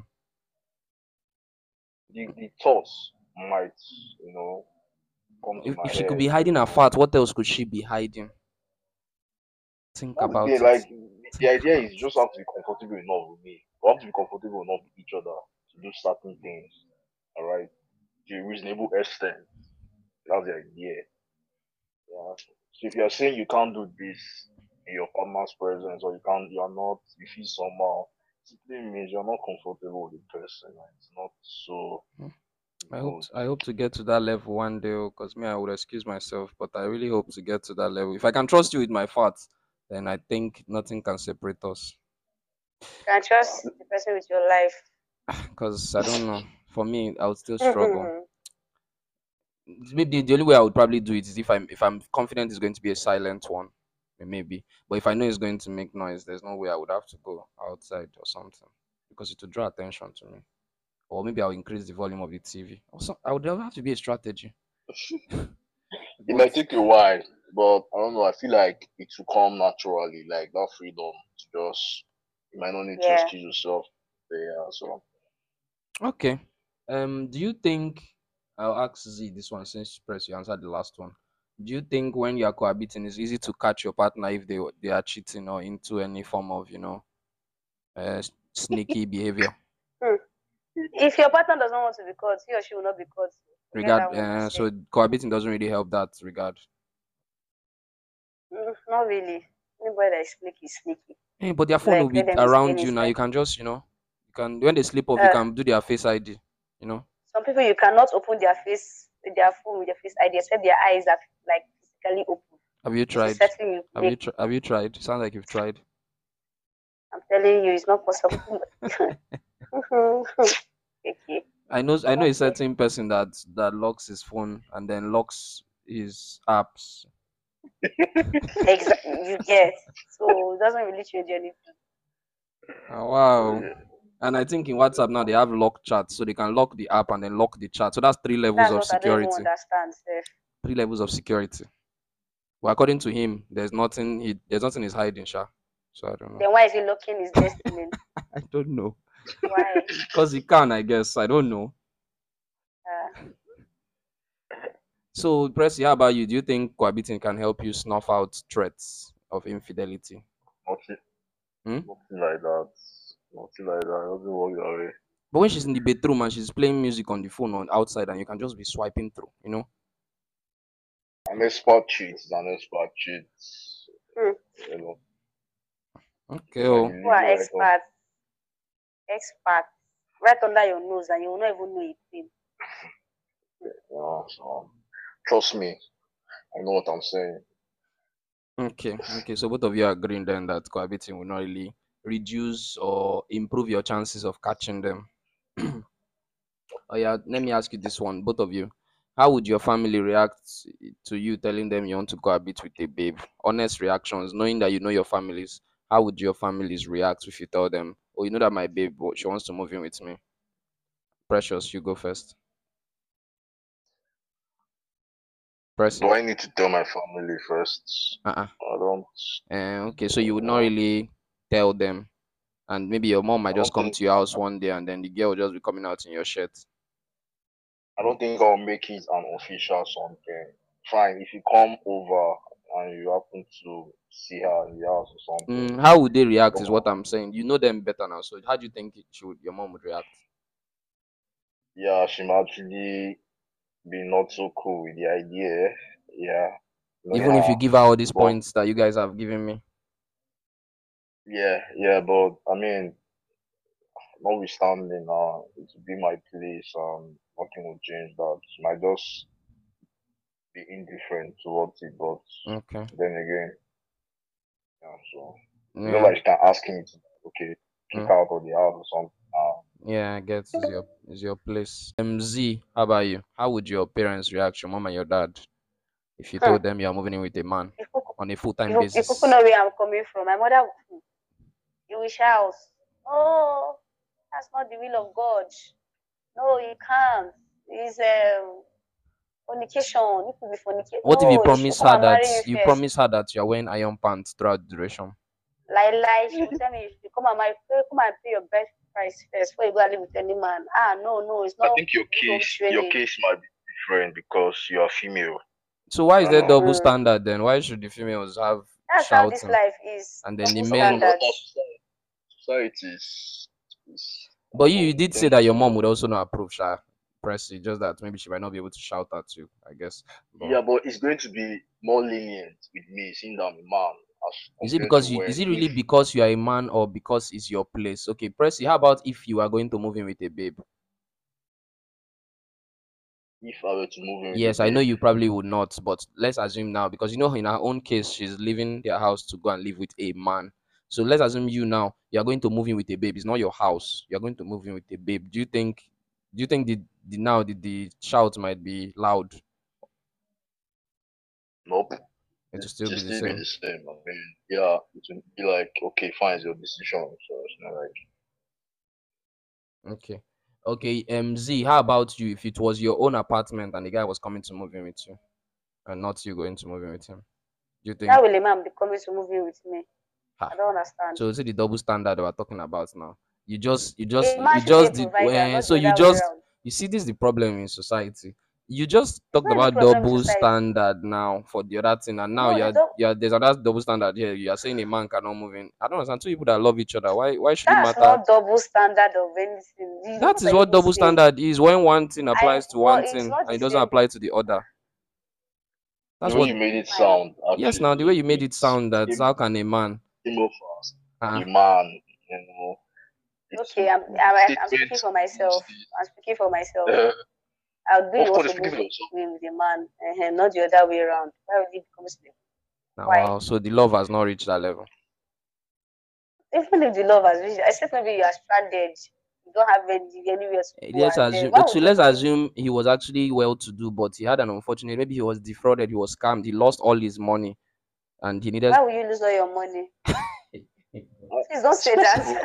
the thoughts might come to my If she could be head. hiding her fat, what else could she be hiding? Think That's the about thing. it. Like the Think idea is about you it. just have to be comfortable enough with me. We have to be comfortable enough with each other to do certain things. All right, to a reasonable extent. That's the idea. Yeah. So if you're saying you can't do this in your partner's presence, or you are not, you feel somehow, simply means you're not comfortable with the person. Like, it's not so Hmm. good. I hope to get to that level one day, because me I would excuse myself, but I really hope to get to that level. If I can trust you with my fat, then I think nothing can separate us. You can trust the person with your life. Because I don't know. For me, I would still struggle. Maybe the only way I would probably do it is if I'm confident it's going to be a silent one, maybe. But if I know it's going to make noise, there's no way I would have to go outside or something because it would draw attention to me. Or maybe I'll increase the volume of the TV. Also, I would have to be a strategy. It But might take a while, but I don't know. I feel like it will come naturally, like that freedom to just. You might not need to Yeah. excuse yourself. Yeah, so okay. Do you think I'll ask Z this one since Press you answered the last one? Do you think when you are cohabiting, it's easy to catch your partner if they are cheating or into any form of sneaky behavior? Hmm. If your partner doesn't want to be caught, he or she will not be caught. Forget Regard that one. I said. so cohabiting doesn't really help that regard. Not really. Anybody that is sneaky is sneaky. But their phone will Like let be them be around staying you now. inside. You can just you can when they sleep off, you Uh, can do their face ID. You know, some people you cannot open their face with their phone with their face ID except their eyes are like physically open. have you This is tried? certainly make. Have you tried? Sounds like you've tried. I'm telling you, it's not possible. Okay. I know a Okay. certain person that locks his phone and then locks his apps. Exactly. You get. So it doesn't really change anything. Oh, wow. And I think in WhatsApp now they have lock chat, so they can lock the app and then lock the chat. So that's three levels That's of what I don't even security. understand, sir. Three levels of security. Well, according to him, there's nothing he's hiding, Sha. So I don't know. Then why is he looking his destiny? I don't know. Why? Because he can, I guess. I don't know. Uh, So, Pressy, how about you? Do you think cohabiting can help you snuff out threats of infidelity? nothing, Hmm? nothing like that. Nothing like that. Doesn't work that way. But when she's in the bedroom and she's playing music on the phone on outside and you can just be swiping through, you know? An expert cheat is an expert cheat. hmm. You know, Okay, like you oh. Who leave are it right up. experts, right under your nose, and you will not even know it. So trust me, I know what I'm saying. Okay, okay. So both of you are agreeing then that cohabiting will not really reduce or improve your chances of catching them. Oh yeah, let me ask you this one, both of you. How would your family react to you telling them you want to cohabit with a babe? Honest reactions, knowing that you know your families. How would your families react if you tell them, "Oh, you know that my babe, she wants to move in with me"? Precious, you go first. Do Pressy. I need to tell my family first? Uh-uh. I don't. Okay, so you would not No, really tell them, and maybe your mom might I just don't come think. to your house one day, and then the girl will just be coming out in your shirt. I don't think I'll make it an official something. Fine, if you come over and you happen to see her in the house or something, How would they you react? Is come what I'm saying. You know them better now. So how do you think your mom would react? yeah, she might actually be not so cool with the idea. Yeah, Even if you normal. give her all these But points that you guys have given me. yeah, but I mean, notwithstanding, it will be my place. Nothing will change that. She might just be indifferent towards it, but Okay. then again, yeah, so Yeah. like she can ask him to kick Mm. out of the house or something. Yeah, I get is your place. Z, how about you? How would your parents react, your mom and your dad, if you Hmm. told them you're moving in with a man If you, on a full-time if you basis? know where I'm coming from, my mother, you will shout, "Oh, that's not the will of God. No, you can't. It's fornication. You could be fornication. What if you No, you should promise come her and that marry me you first." promise her that you're wearing iron pants throughout the duration? She will tell me you should come and pay your best price first before you go and live with any man. No, it's I not think your good home training. case might be different because you are female. So why I is don't there know. double standard then? Why should the females have That's how this shouting life is. and then the Double I mean, men? that's how standards. society is. I But don't know. you did say Tends that your mom to. would also not approve, Sha. Pressy, just that maybe she might not be able to shout at you, I guess. But Yeah, but it's going to be more lenient with me, seeing that I'm a man, as is it compared to because you when is it if really because you are a man or because it's your place? Okay, Pressy, how about if you are going to move in with a babe? I were to move in with a Yes, I know babe. you probably would not, but let's assume now because you know in her own case she's leaving their house to go and live with a man. So let's assume you now you are going to move in with a babe. It's not your house. You're going to move in with a babe. Do you think the shout might be loud? Nope. It will It still be just the still be same. the same. I mean, yeah, it will be like, okay, fine, it's your decision. So it's not like, Okay. Okay, Z, how about you? If it was your own apartment and the guy was coming to move in with you and not you going to move in with him, do you How think will a man be coming to move in with me? ha? I don't understand. So is it the double standard we're talking about now? You just you A just man you should be a just did provider, not so the you other way just around. you see this is the problem in society. You just It's talked not even about problem in double society. standard now for the other thing, and now No, you're there's another double standard here. You are saying a man cannot move in. I don't understand. Two people that love each other. Why should it that's matter? not double standard of anything. That What is are you what even double saying? standard is when one thing I applies to but one it's thing not and the it doesn't same. apply to the other. the That's way what. you made it Fine. sound, Yes, now the way actually, you made it sound that came, how can a man? came off as a Uh, man, you know, Okay, the I'm speaking statement for myself. is, I'm speaking for myself. uh, I agree of you want course, to speaking move for yourself. in with a man, not the other way around. Why would it become slave? now, Why? wow. So the love has not reached that level. Even if the love has reached, except maybe you are stranded, you don't have anywhere to go, Let's and then assume. why So would you let's move? assume he was actually well to do, but he had an unfortunate. Maybe he was defrauded. He was scammed. He lost all his money, and he needed. Why will you lose all your money? Please don't It's say that. possible.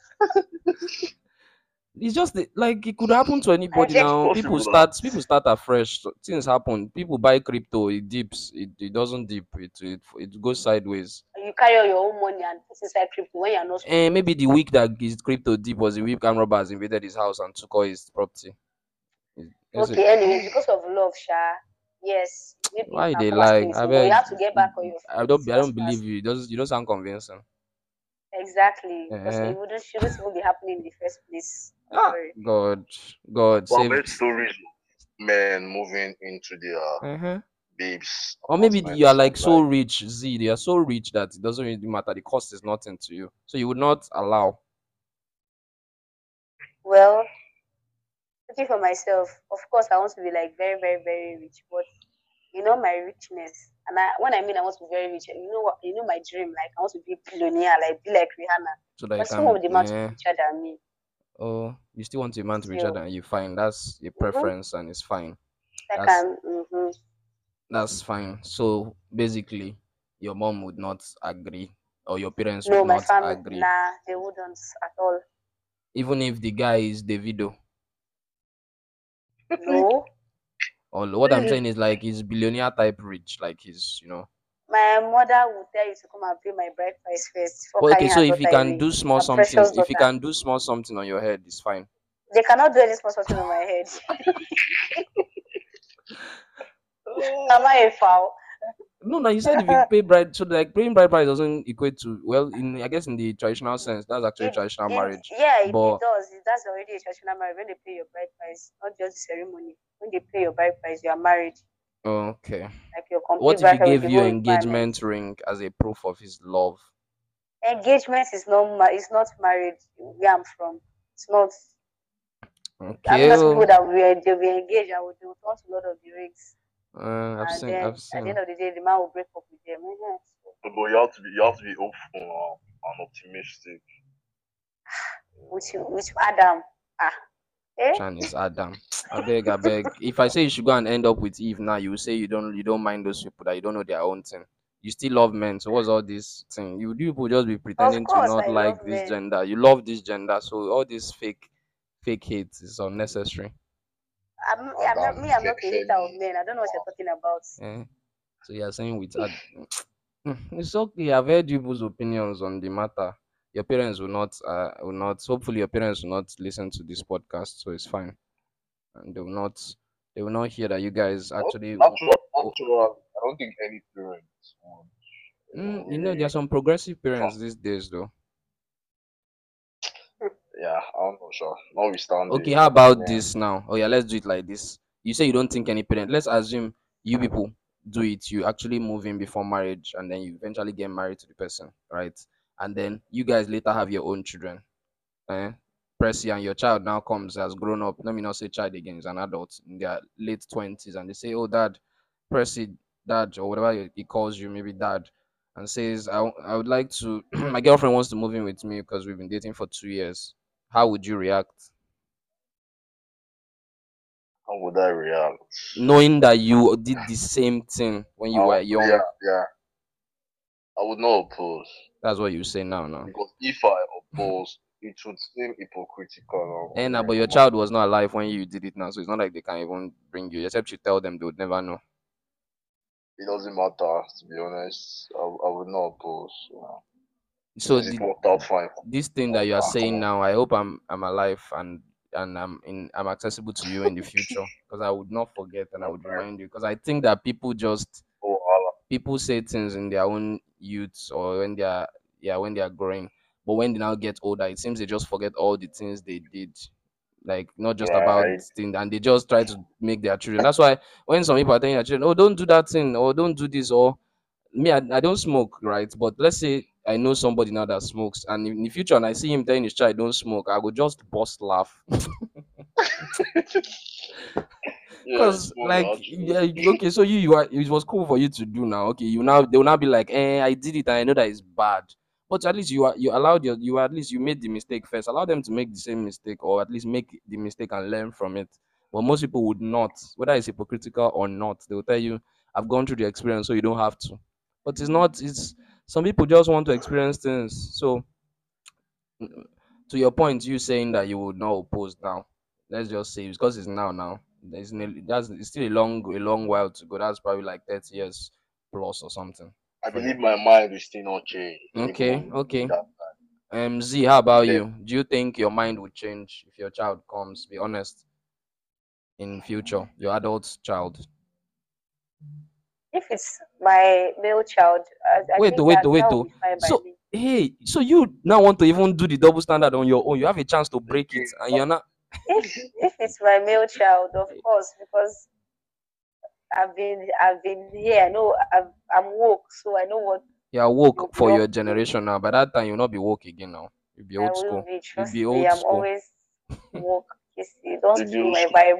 It's just like it could happen to anybody It's now. possible People that start. People start afresh. So things happen. People buy crypto. It dips. It doesn't dip. It goes sideways. You carry all your own money and put inside crypto when you're not supposed And to maybe put the it. week that his crypto dip was the week armed robbers invaded his house and took all his property. Is it? Okay, anyway, because of love, Sha, yes, maybe you Why can they come and stay lie? with I me, but you beg. have to get back on your I feet. don't. I You don't believe understand? you. You don't sound convincing. Exactly, because Uh-huh. it shouldn't even be happening in the first place. I'm Ah, sorry. God, I've save. heard stories of men moving into their Uh-huh. babes' Or maybe apartment you or are like something so like. rich, Z. They are so rich that it doesn't really matter. The cost is nothing to you, so you would not allow. Well, speaking for myself, of course, I want to be like very, very, very rich, but my richness. And when I mean I want to be very rich, you know what? You know my dream, like I want to be a billionaire, like be like Rihanna. So that you But I still want can. the man to be richer than me. Oh, you still want a man to be richer Still, than you? Fine. That's a mm-hmm, preference, and it's fine. I That's can. Mm-hmm. that's fine. So basically, your mom would not agree, or your parents would No, my not family, agree, nah, they wouldn't at all. even if the guy is Davido. No, Or what I'm saying is like he's billionaire type rich, like he's. my mother would tell you to come and pay my bride price first before But okay, carrying so her if you daughter can away. do small Her something, precious daughter. on your head, it's fine. They cannot do any small thing on my head. Am I a foul? No, no, you said if you pay bride, so like paying bride price doesn't equate to, well, in I guess in the traditional sense, that's actually traditional marriage. It But does. That's already a traditional marriage. When they pay your bride price, not just the ceremony. When they pay your bride price, you are married. okay, Like your what complete if he bride price with gave the you whole an engagement requirements. ring as a proof of his love? Engagement is is not married where I'm from. It's not. I Okay, mean, those people that they'll be engaged and they will want a lot of the rings, and then I've at the end seen. of the day, the man will break up with them. Mhm. But you have to be hopeful and optimistic. With Adam, ah, eh? Chan is Adam. I beg, I beg. If I say you should go and end up with Eve now, you will say you don't mind those people that you don't know their own thing. You still love men, so what's all this thing? You people just be Of pretending to course, not I love like this men. gender. You love this gender, so all this fake hate is unnecessary. I'm not me. I'm not a hater of Femi, men. I don't know what you're talking about. Eh? So you're saying with it's okay. I've heard people's opinions on the matter. Your parents will not. Hopefully, your parents will not listen to this podcast, so it's fine, and they will not hear that you guys actually. I don't think any parents would, There are really some progressive parents come. these days, though. Yeah, I don't know, sure. Notwithstanding, Okay, how about man. this now? Oh yeah, let's do it like this. You say you don't think any parent. Let's assume you people do it. You actually move in before marriage, and then you eventually get married to the person, right? And then you guys later have your own children. Eh? Percy, and your child now comes, has grown up. Let me not say child again, is an adult in their late 20s, and they say, "Oh, dad, Percy, dad," or whatever he calls you, maybe dad, and says, I would like to, my girlfriend wants to move in with me because we've been dating for 2 years. How would you react? How would I react? Knowing that you did the same thing when you were Yeah, young? yeah. I would not oppose That's what you say now. because if I oppose, it would seem hypocritical. And You but your know, but child was not alive when you did it now, so it's not like they can even bring you, except you tell them, they would never know. it doesn't matter. To be honest, I would not oppose. So Since it worked out fine. this thing that you are Come saying on. now, I hope I'm alive, and I'm accessible to you in the future, because I would not forget, and I would Okay. remind you, because I think that Oh, Allah. people say things in their own youth, or when they are, yeah, when they are growing, but when they now get older, it seems they just forget all the things they did, like not just about Right. things, and they just try to make their children. That's why when some people are telling their children, "Oh, don't do that thing," or "Don't do this," or me, I don't smoke, right? But let's say I know somebody now that smokes, and in the future, and I see him telling his child don't smoke, I will just bust laugh. Yeah, it's Because funny like, actually. yeah, okay, so you are, it was cool for you to do now. Okay, you now, they will now be like, I did it and I know that it's bad. But at least you allowed you at least you made the mistake first. Allow them to make the same mistake, or at least make the mistake and learn from it. But most people would not, whether it's hypocritical or not. They will tell you, I've gone through the experience, so you don't have to. But it's not, it's some people just want to experience things. So to your point, you saying that you would not oppose now. Let's just say because it's now. It's still a long while to go. That's probably like 30 years plus or something I for you. believe my mind will still not change Okay, even okay. that. Z, how about Then you? Do you think your mind would change if your child comes? Be honest, in future, your adult child. If it's my male child, I Wait, think oh, wait, that oh, wait, that will oh. be fine by So me. hey, so you now want to even do the double standard on your own? You have a chance to break it, again, and you're not. If it's my male child, of course, because I've been here. I know I'm woke, so I know what You're you'll woke be for up your to. generation now. By that time, you'll not be woke again now. You'll be I old will school. be. You'll Trust be me, old I'm school. always woke. You see, don't the steal bill my school. vibe.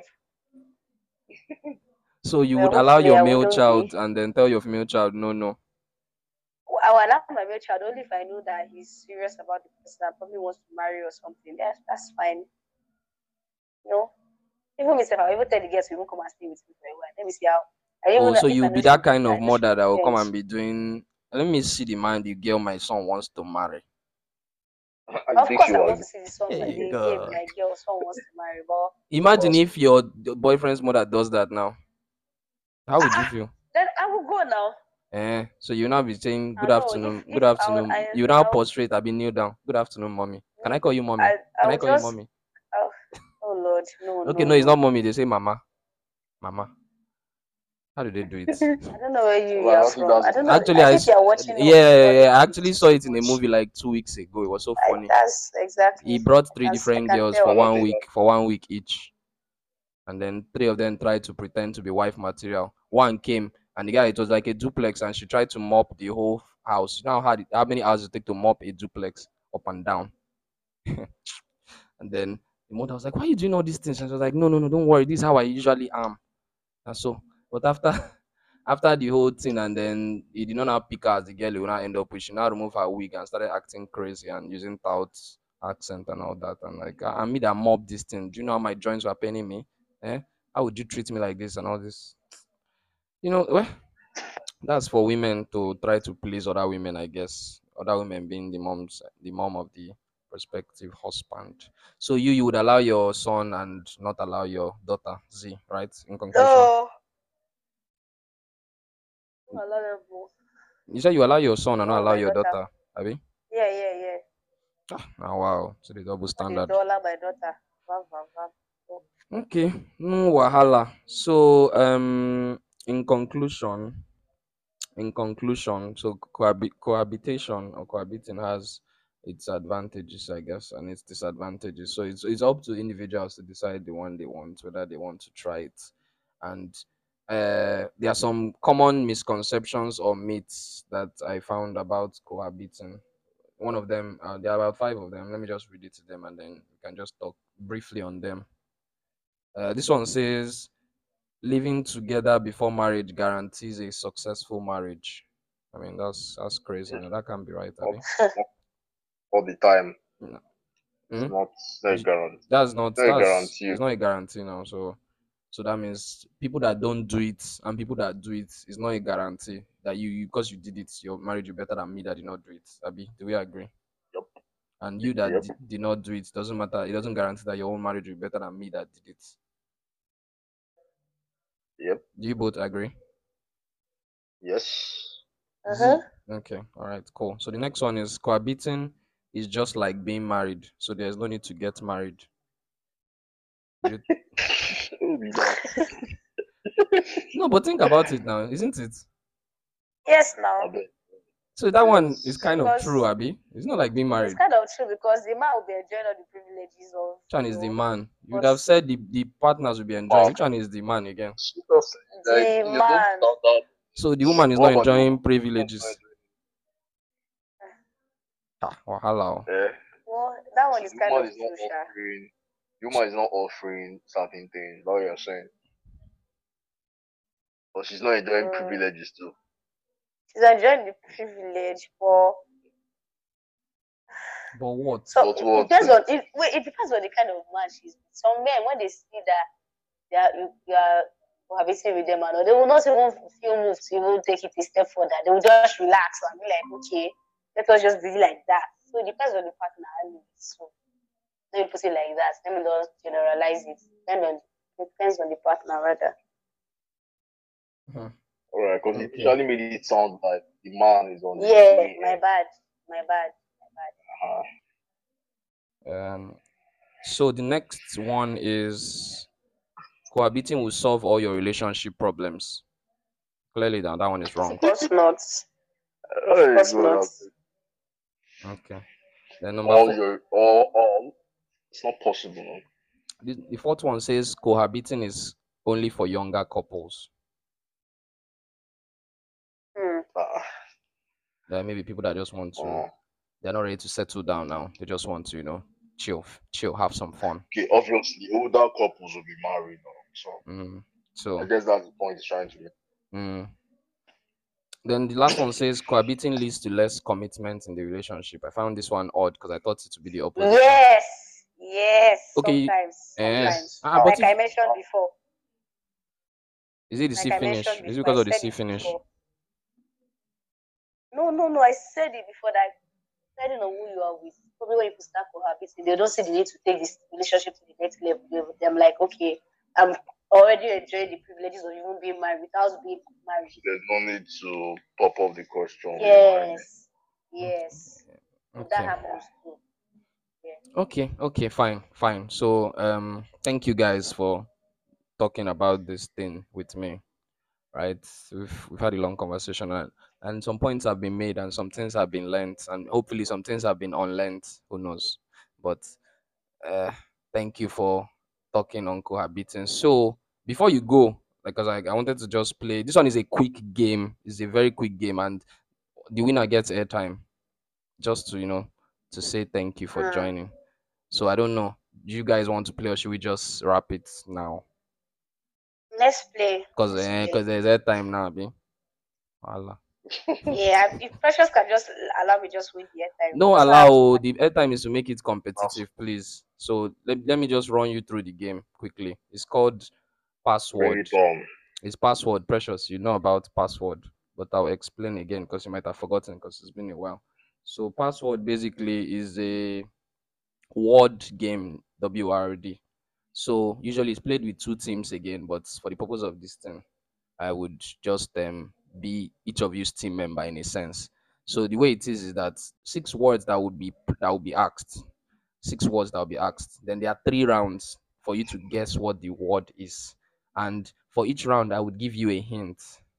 So you Well, would allow hopefully, your I male wouldn't be. child and then tell your female child, no, no. I will allow my male child only if I know that he's serious about the person and probably wants to marry or something. That's fine. You know, even myself, I'll even tell the girls to even come and stay with me for a while. Let me see how. I Oh, even so if I you'll know be that kind I of know she mother that will come and intends. be doing. Let me see the man, the girl my son wants to marry. I Of think course, she I want was. to see the son, Hey the babe God! my girl son wants to marry, but of Imagine course, if your boyfriend's mother does that now. How would you feel? then I will go now. So you'll now be saying I good know afternoon, good if afternoon. You now prostrate, I'll be kneel down. Good afternoon, mommy. Can I call you mommy? I Can I will call you just mommy? I'll, Oh Lord, no, Okay, no, no, it's not no. mommy. They say mama. Mama. How do they do it? I don't know where you Well, are I think from. that's I don't know. Actually, I I think s- you are watching it yeah, on yeah, a yeah, I actually TV saw too it in a much. movie like 2 weeks ago. It was so funny. That's He exactly. brought three I different can girls tell. for another one thing. week, for 1 week each, and then three of them tried to pretend to be wife material. One came, and the guy, it was like a duplex, and she tried to mop the whole house. You know how many hours it take to mop a duplex up and down? And then the mother was like, "Why are you doing all these things?" And she was like, "No, no, no, don't worry. This is how I usually am." And so, but after after the whole thing, and then he did not now pick her as the girl he would not end up with. She now removed her wig and started acting crazy and using tout accent and all that. And like, I me that mob this thing. Do you know how my joints were paining me? Eh? How would you treat me like this and all this? Well, that's for women to try to please other women, I guess. Other women being the mom of the prospective husband. So you would allow your son and not allow your daughter, Z, right? In conclusion. No. I love them both. You said you allow your son and not Love allow my your daughter. daughter, Abi? Yeah, yeah, yeah. Ah, wow. So the double But the standard. dollar, my daughter. Bam, bam, bam. Oh, Okay, no wahala. So in conclusion, so cohabitation or cohabiting has its advantages, I guess, and its disadvantages. So it's up to individuals to decide the one they want, whether they want to try it. And there are some common misconceptions or myths that I found about cohabiting. One of them, there are about five of them. Let me just read it to them, and then we can just talk briefly on them. This one says living together before marriage guarantees a successful marriage. I mean, that's crazy. Mm, That can't be right, Not, Abby. not all the time. No. It's Hmm? not a guarantee. That's not Not a guarantee. it's not a guarantee now. So that means people that don't do it and people that do it is not a guarantee that because you did it, your marriage is better than me that did not do it. Abby, do we agree? Yep. And you that Yep. did not do it, doesn't matter. It doesn't guarantee that your own marriage will be better than me that did it. Yep. Do you both agree? Yes. uh-huh. Okay, all right, cool. So the next one is cohabiting is just like being married, so there's no need to get married. You, Who be that? no, but think about it now, isn't it? Yes, I now. bet. So that one is Yes. kind of true, Because Abby. It's not like being it's married. kind of true because the man will be enjoying all the privileges of, Which one is the man? You would but have said the partners will be enjoying. Wow. Which one is the man again? Because like the you don't man, count that. So the woman is What not about the enjoying woman? privileges. Wahala. Yeah. well, that one So is the kind of woman is not true, Sha. offering. The woman is not offering certain things. That's what you're saying. But she's not enjoying Mm, privileges too. she's enjoying the privilege, but But what? so But it what? depends on it. Wait, it depends on the kind of man she's with. Some men, when they see that you are cohabiting with them, and all, they will not even feel moved to even take it a step further. They will just relax and be like, okay, let us just be like that. So it depends on the partner. So let me put it like that. Let me not generalize it. It depends on the partner rather. Hmm. Alright, because you Okay. usually made it sound like the man is on the Yeah, winning my end. bad. My bad. So the next one is cohabiting will solve all your relationship problems. Clearly, that one is Of wrong. course not. Of Hey course God, not. Okay. Then number all four, your all. It's not possible. No? the fourth one says cohabiting is only for younger couples. Hmm. Ah, There are maybe people that just want to, oh. they're not ready to settle down now. They just want to, chill, have some fun. Okay, obviously, older couples will be married now. So Mm. I So, guess that's the point he's trying to make. mm. Then the last one says cohabiting leads to less commitment in the relationship. I found this one odd because I thought it would be the opposite. Yes. Yes. Okay, Sometimes. but Like if I mentioned before. is it the C Like I finish? mentioned Is it before. I because of the said C it finish? before. No, no, no. I said it before that depending on who you are with, probably when people start cohabiting, they don't see the need to take this relationship to the next level. They're like, okay, I'm already enjoying the privileges of even being married without being married. So there's no need to pop up the question. Yes, yes. So that Okay. happens too. Okay, fine. So thank you guys for talking about this thing with me. Right? We've had a long conversation, and some points have been made and some things have been learned, and hopefully some things have been unlearned. Who knows? But uh thank you for talking on cohabiting. So before you go, like, cause I wanted to just play, this one is a quick game, it's a very quick game, and the winner gets airtime, just to to say thank you for Mm. joining. So I don't know, do you guys want to play or should we just wrap it now? Let's play. Because Let's play. there's airtime now, Abi. Voila. Yeah, if Precious can just allow me just win the airtime No, because I allow have so much. the airtime is to make it That's competitive, please. So let me just run you through the game quickly. It's called bring Password. it on. It's Password. Precious, you know about Password, but I'll explain again because you might have forgotten because it's been a while. So Password basically is a word game, WRD. So usually it's played with two teams again, but for the purpose of this thing, I would just be each of you's team member in a sense. So the way it is that six words that would be asked, six words that will be asked. Then there are three rounds for you to guess what the word is, and for each round, I would give you a hint.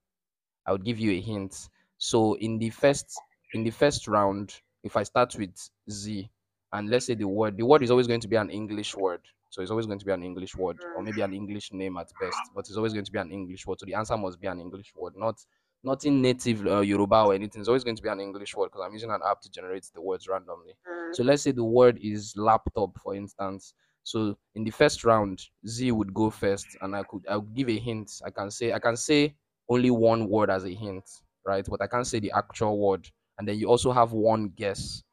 I would give you a hint. So in the first round, if I start with Z, and let's say the word is always going to be an English word. So it's always going to be an English word, or Mm. maybe an English name at best, but it's always going to be an English word. So the answer must be an English word, not in native Yoruba or anything. It's always going to be an English word because I'm using an app to generate the words randomly. Mm. So let's say the word is laptop, for instance. So in the first round, Z would go first, and I would give a hint. I can say only one word as a hint, right? But I can't say the actual word. And then you also have one guess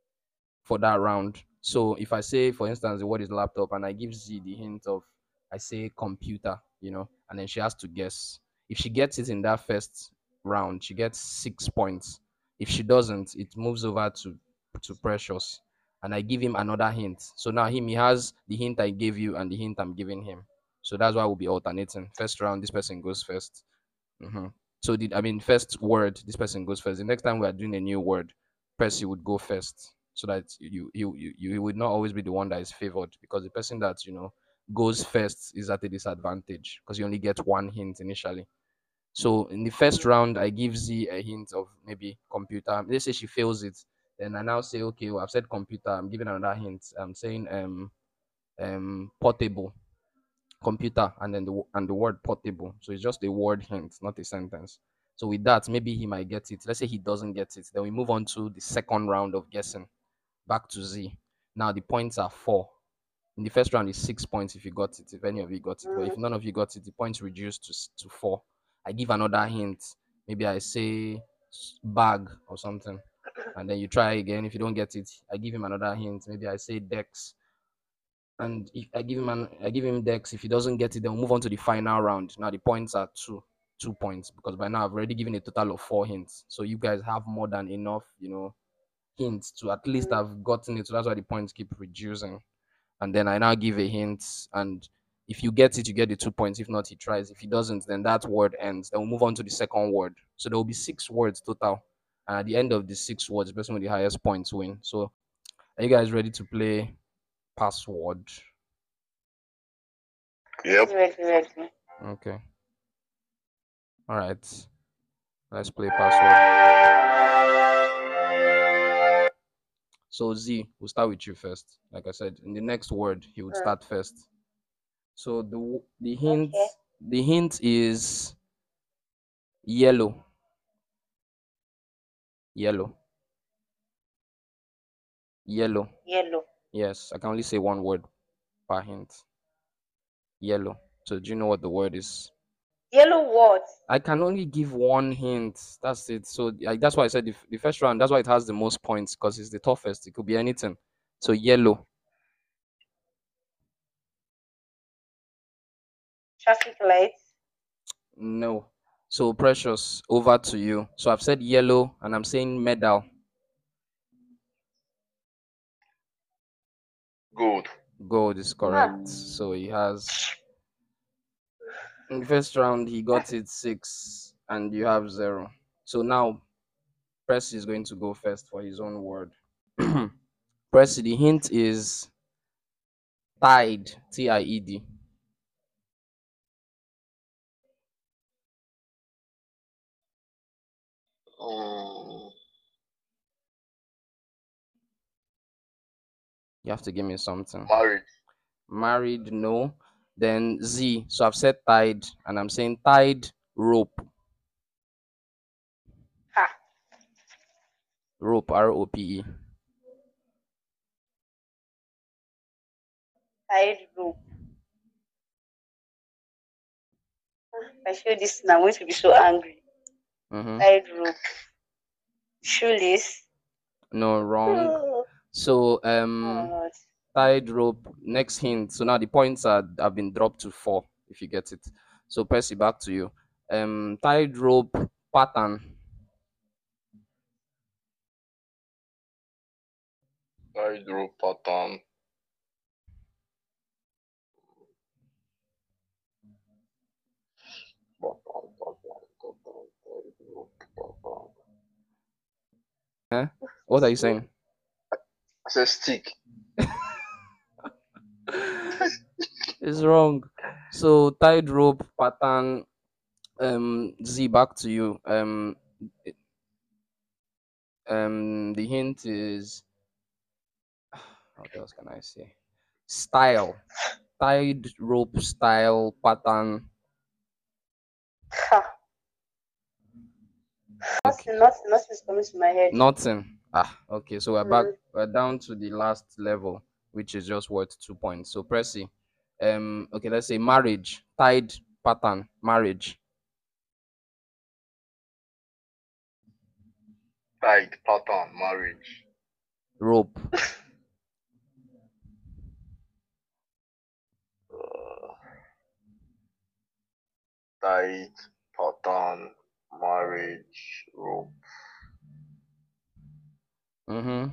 for that round. So if I say, for instance, the word is laptop, and I give Z the hint of, I say computer, and then she has to guess. If she gets it in that first round, she gets 6 points. If she doesn't, it moves over to Precious, and I give him another hint. So now he has the hint I gave you and the hint I'm giving him. So that's why we'll be alternating. First round, this person goes first. So first word, this person goes first. The next time we are doing a new word, Percy would go first, so that you would not always be the one that is favored, because the person that goes first is at a disadvantage because you only get one hint initially. So in the first round, I give Z a hint of maybe computer. Let's say she fails it, then I now say, okay, well, I've said computer. I'm giving another hint. I'm saying portable computer, and then the word portable. So it's just a word hint, not a sentence. So with that, maybe he might get it. Let's say he doesn't get it, then we move on to the second round of guessing. Back to Z. Now the points are four. In the first round is 6 points if you got it, if any of you got it. But Mm. if none of you got it, the points reduced to four. I give another hint. Maybe I say bag or something. And then you try again. If you don't get it, I give him another hint. Maybe I say Dex, and if I give him Dex. If he doesn't get it, then we'll move on to the final round. Now the points are 2 points, because by now I've already given a total of four hints. So you guys have more than enough, hints to at least Mm. have gotten it. So that's why the points keep reducing. And then I now give a hint, and if you get it, you get the 2 points. If not, he tries. If he doesn't, then that word ends. Then we'll move on to the second word. So there will be six words total. And at the end of the six words, the person with the highest points win. So are you guys ready to play Password? Yep. Ready, ready. Okay. All right. Let's play Password. So Z, we'll start with you first. Like I said, in the next word, he would Mm. start first. So Okay. the hint is yellow. Yellow. Yellow. Yellow. Yes, I can only say one word per hint. Yellow. So do you know what the word is? Yellow what? I can only give one hint. That's it. So that's why I said the first round. That's why it has the most points, because it's the toughest. It could be anything. So yellow. Traffic lights. No. So Precious, over to you. So I've said yellow, and I'm saying medal. Good. Gold is Ah. correct. So he has, in the first round he got it 6, and you have 0. So now Press is going to go first for his own word. Percy, the hint is tied. Tied. Um, You have to give me something. marriage. Married, no. Then Z. So I've said tied, and I'm saying tied rope. Ha. Rope. ROPE. Tied rope. I feel this and I'm going to be so angry. Mm-hmm. Tied rope. Shoelace. No, wrong. Oh, So God. tied rope. Next hint. So now the points have been dropped to 4. If you get it. So Percy, back to you. Tied rope pattern. Tied rope pattern. Eh? What are you saying? I said stick. It's wrong. So tied rope pattern. Z, back to you. The hint is what else can I say? Style. Tied rope style pattern. Ha. Okay. Nothing's coming to my head. Nothing. Okay. So we're back. Mm. We're down to the last level, which is just worth 2 points. So Pressy. Okay. Let's say marriage. Tied pattern. Marriage. Tied pattern. Marriage. Rope. Tied pattern. Marriage. Rope. Mm-hmm.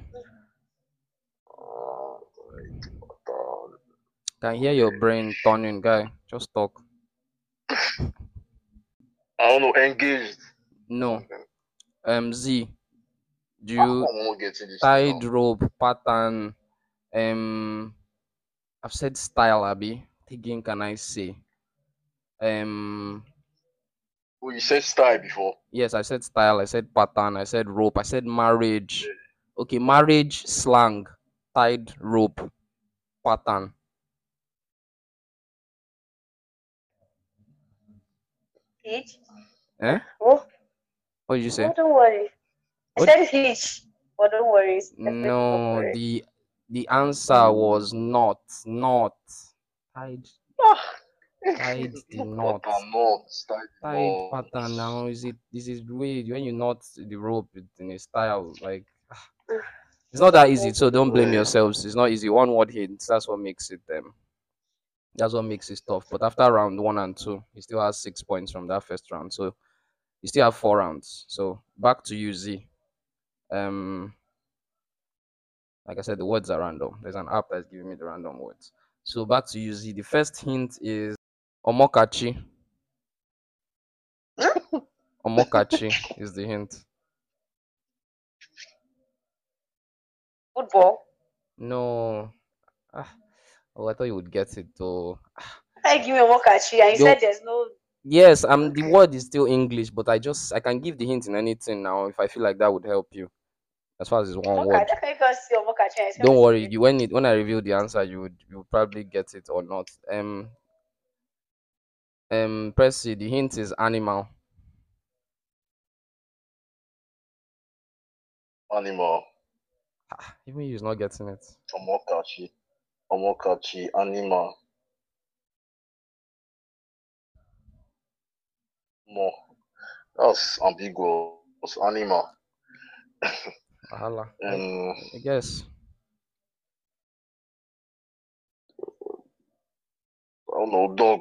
Tied pattern. Can hear your brain turning, guy. Just talk. I don't know. Engaged. No. Z. Do I'm you not getting this thing tied now. rope pattern? I've said style, Abby. Again, can I say? Oh, you said style before. Yes, I said style. I said pattern. I said rope. I said marriage. Okay, marriage slang. Tied rope pattern. Hitch. Eh? Oh, What did you say? don't worry. I What? said hitch, but don't worry. It's definitely not No, correct. the answer was not. Tied Ah, tied the look knot. pattern, not style, Tied not. pattern now is it weird when you knot the rope in a style like it's not that easy, so don't blame yourselves. It's not easy. One word hint. That's what makes it tough. But after round 1 and 2, he still has 6 points from that first round. So you still have 4 rounds. So back to you, Z. Um, like I said, the words are random. There's an app that's giving me the random words. So back to you, Z. The first hint is Omokachi. Omokachi is the hint. Football. No. Ah, oh, I thought you would get it though. I give me a Mokachi, and you Don't. said there's no. Yes, the Okay. word is still English, but I can give the hint in anything now if I feel like that would help you. As far as it's one Okay, word. that can you guys see a Mokachi and expect me Don't to worry, give you when I reveal the answer you would probably get it or not. Percy, the hint is animal. Animal. Even you's not getting it. Omokachi. Omokachi. Animal. No. That's ambiguous. Animal. Ahala. Um, I guess. I don't know. Dog.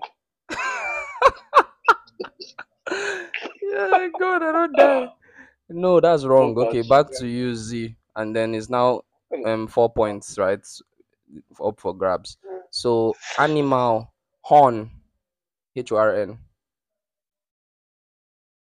Yeah, God, I don't die. No, that's wrong. Okay, Omokachi. back to you, Z. And then it's now 4 points, right? Up for grabs. So animal horn. HORN.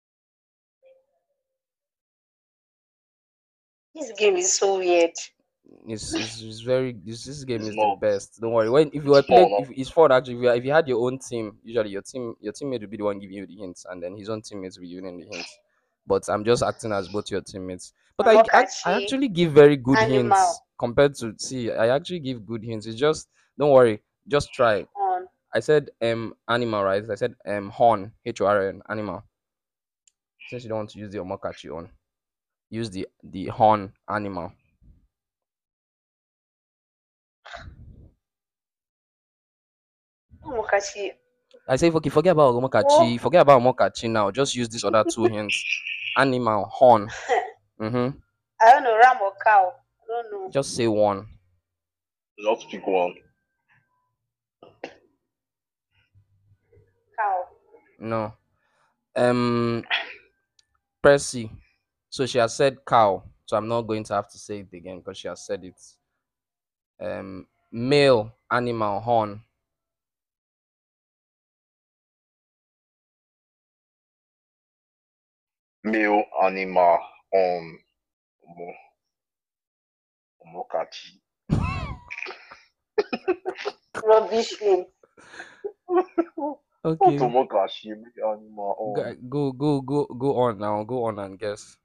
This game is so weird. It's very this game It's is the not. best. Don't worry. When if you It's were playing, fun. if it's fun actually, if you had your own team, usually your teammate will be the one giving you the hints, and then his own teammates will be giving him the hints. But I'm just acting as both your teammates. But I Amokachi, actually give very good animal, hints compared to see. I actually give good hints. It's just don't worry. Just try. on. I said animal, right? I said horn, HORN, animal. Since you don't want to use the omokachi on, use the horn animal. Amokachi. I say okay, forget about Oh, omokachi, forget about omokachi now. Just use these other two hints. Animal, horn. Mm-hmm. I don't know, ram or cow. I don't know. Just say one. Just pick one. Cow. No. Percy. So she has said cow. So I'm not going to have to say it again because she has said it. Male, animal, horn. Male animal Omo- omokachi. Rubbish name. Not Okay. omokachi. Male animal Go on now. Go on and guess.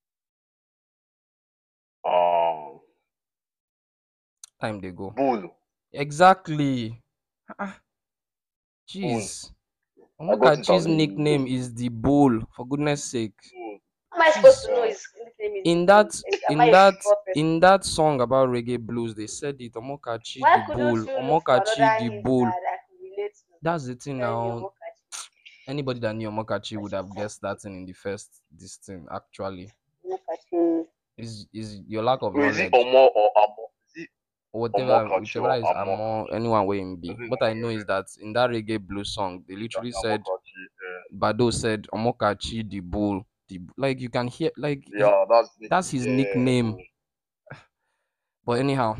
um Time they go. bull. Exactly. Ah, Bull. jeez. I got it Omokachi's as a nickname is the bull, for goodness sake. bull. How am I supposed Jeez. to know his nickname is In Bull? that Am I a fraud person? in that song about reggae blues, they said it Omokachi Why the couldn't bull. you look for Omokachi another the hint bull. that I could relate to? That's the thing Tell me now. Omokachi. Anybody that knew Omokachi would have Omokachi. guessed that thing in the first this thing actually. Omokachi. Is your lack of So is it knowledge. omo or amo? Is it Whatever omokachi whichever or is amo? among anyone way in I be. don't What I know is know. that in that reggae blues song, they literally said Omokachi. Bado said Omokachi the bull. Like you can hear like Yeah, that's it. that's his Yeah, nickname. bull. But anyhow,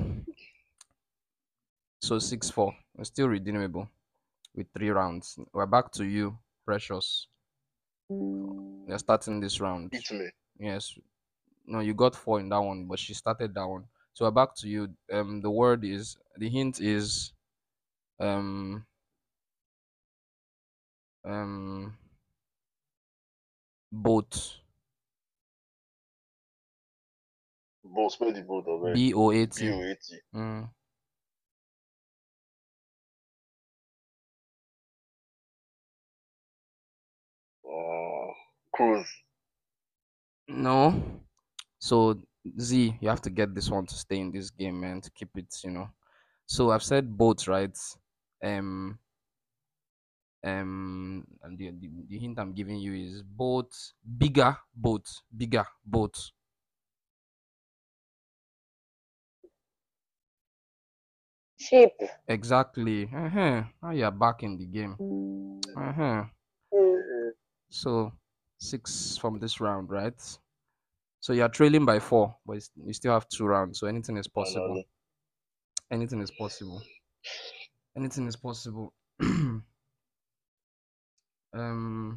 so 6-4. It's still redeemable with 3 rounds. We're back to you, Precious. We're starting this round. Hit me. Yes. No, you got 4 in that one, but she started that one. So we're back to you. The hint is um um boat. Both spell the boat already. BOAT. BOAT. Mm. Cruise. No. So Z, you have to get this one to stay in this game, man, to keep it. So I've said boat, right? Um and the hint I'm giving you is boat, bigger boat. Sheep. Exactly. Now you're back in the game. Uh-huh. Mm. So 6 from this round, right? So you're trailing by 4, but you still have 2 rounds, so anything is possible. Finally. Anything is possible. Anything is possible. um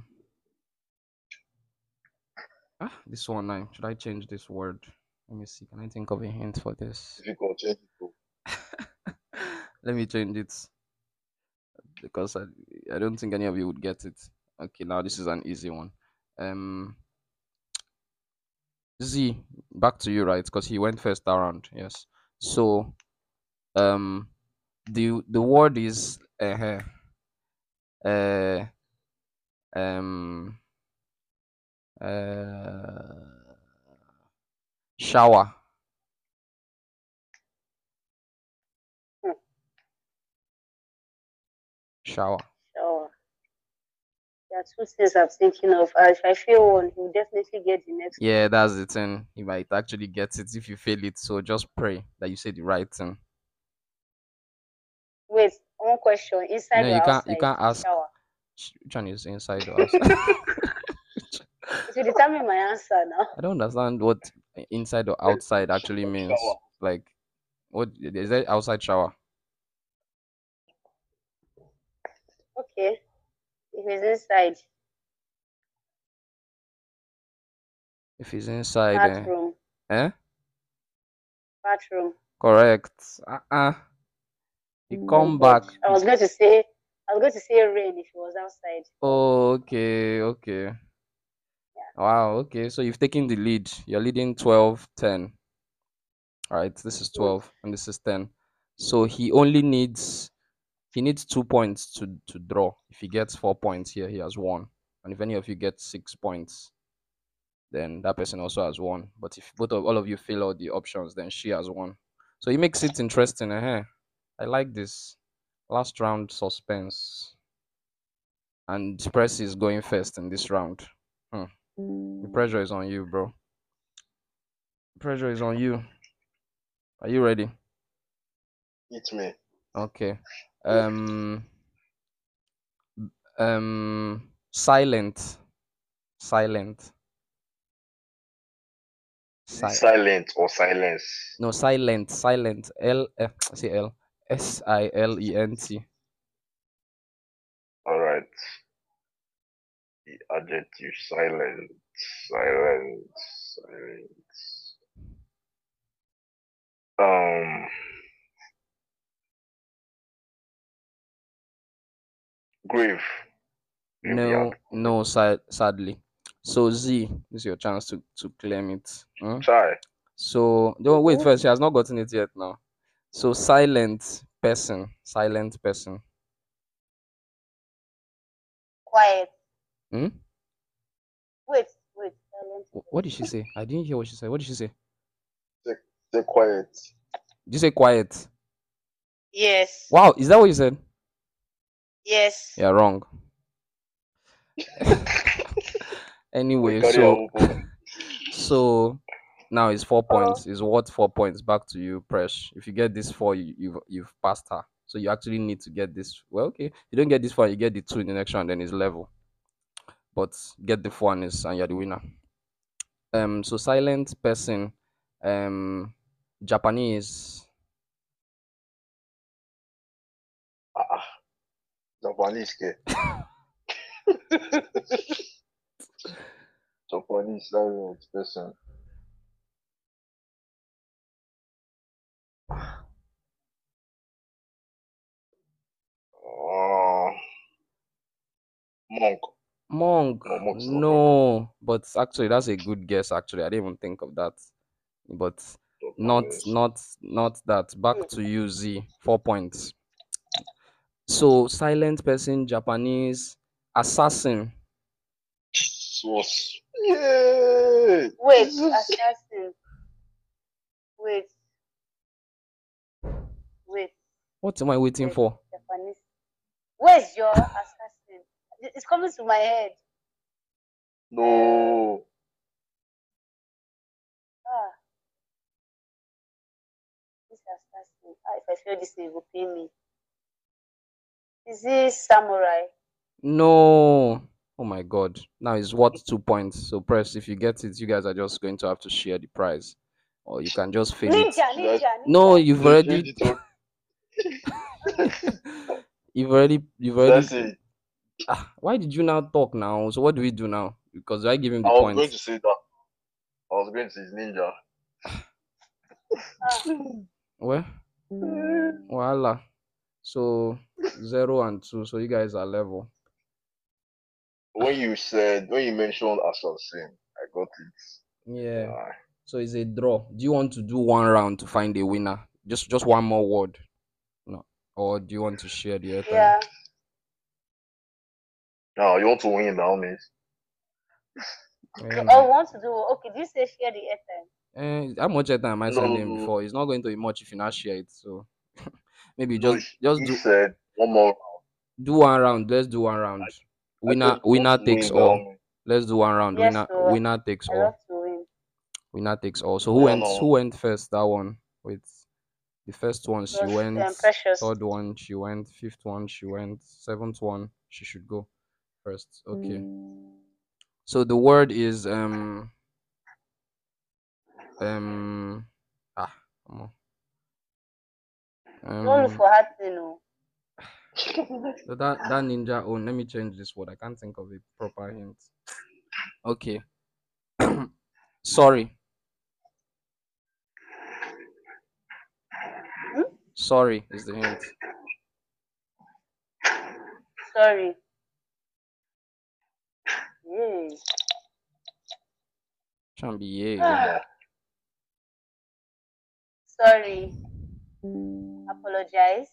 this one now. Should I change this word? Let me see. Can I think of a hint for this? Difficult. Change it to Let me change it because I don't think any of you would get it. Okay, now this is an easy one. Um, Z, back to you, right? Because he went first around. Yes. So, um, the word is uh, um, uh, shower. Hmm. Shower. So there are two things I'm thinking of. If I fail one, he'll definitely get the next one. Yeah, that's the thing. You might actually get it if you fail it. So just pray that you say the right thing. Wait, one question. No, Inside or you outside? can't ask Shower. which one is inside or outside. It will determine my answer now. I don't understand what inside or outside actually means. shower. Like, what is that outside shower? Okay. If it's inside, If it's inside, bathroom. eh? Bathroom. Correct. You Oh come God. back. I was going to say rain if it was outside. Oh, okay, okay. Wow, okay. So you've taken the lead. You're leading 12-10. All right, this is Good. 12 and this is 10. So he needs 2 points to draw. If he gets 4 points here, he has won. And if any of you get 6 points, then that person also has won. But if all of you fill out the options, then she has won. So it makes it interesting. I like this. Last round suspense. And Press is going first in this round. The pressure is on you, bro. Pressure is on you. Are you ready? It's me. Okay. Um silent. Silent. Is it Si- silent or silence? no, silent. Silent. Say L. Silent. All right. The adjective silent, silent, silent. Um, grave, graveyard. Sadly. So Z, this is your chance to claim it. Try. So don't wait first. She has not gotten it yet now. So silent person. Silent person. Quiet. Hmm? Wait. Silent. What did she say? I didn't hear what she said. What did she say? Stay quiet. Did you say quiet? Yes. Wow, is that what you said? Yes. Yeah, wrong. We Anyway, carry so our so now it's 4 points. Oh, Is what 4 points back to you, Presh. If you get this four, you've passed her. So you actually need to get this. Well, okay. You don't get this four, you get the two in the next round, then it's level. But get the four and you're the winner. So silent person, Japanese. Japanese ke. Japanese silent person. Uh, monk. Monk. No, monk's not monk. No, but actually that's a good guess. Actually, I didn't even think of that. But not Japanese. not not that. Back to you, Z. 4 points. So silent person, Japanese, assassin. Sauce. Yeah. wait. Jesus. Assassin. Wait. Wait. What am I waiting Wait. for? Japanese. Where's your assassin? It's coming to my head. No. Ah, this assassin. Ah, if I fail this, it will pay me. Is this samurai? No. Oh my god. Now it's worth 2 points. So press if you get it, you guys are just going to have to share the prize. Or you can just fail it. Ninja. No, you've They already filled it up. you've already That's it. why did you now talk now? So what do we do now? Because I give him I the was going points. to say that. I was going to say ninja. Well, voila. So 0 and 2. So you guys are level. When you mentioned assassin, I got it. Yeah. Uh, So it's a draw. Do you want to do one round to find a winner? Just one more word. No. Or do you want to share the airtime? Yeah. now you want to win now, miss. Yeah, Oh, man. want to do? Okay. Do you say share the airtime? How much airtime am I No, sending before? It's not going to be much if you not share it. So maybe no. just He said one more. do one round. Let's do one round. I said you want Winner to takes win all. now. Let's do one round. Yes, so Winner takes I love all. to win. Winner takes all. So Oh yeah, no. who went first? That one. Wait. The first one she went. Precious. Third one she went. Fifth one she went. Seventh one she should go first. Okay. So the word is ah come on. Don't look for hard thing, no. So that ninja own. Let me change this word. I can't think of a proper hint. Okay. Sorry. Sorry is the hint. Sorry. Hmm. Trying to be yeah One again. more. Sorry. Apologize.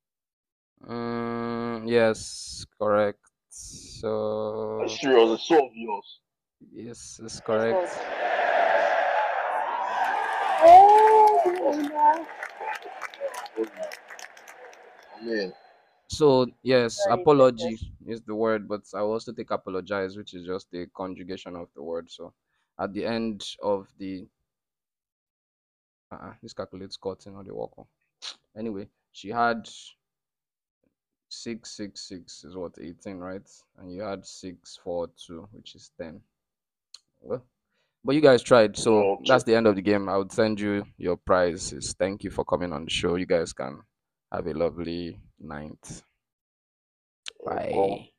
Yes, correct. Are you So serious? It's so obvious. yes, it's Let's go. correct. Oh, I mean, So yes, sorry, apology princess. is the word, but I will also take apologize, which is just the conjugation of the word. So at the end of the this calculates cutting or the work. Anyway, she had 666 is what 18, right? And you had 642, which is 10. Well, but you guys tried, so okay. that's the end of the game. I would send you your prizes. Thank you for coming on the show. You guys can have a lovely night. Welcome. Bye.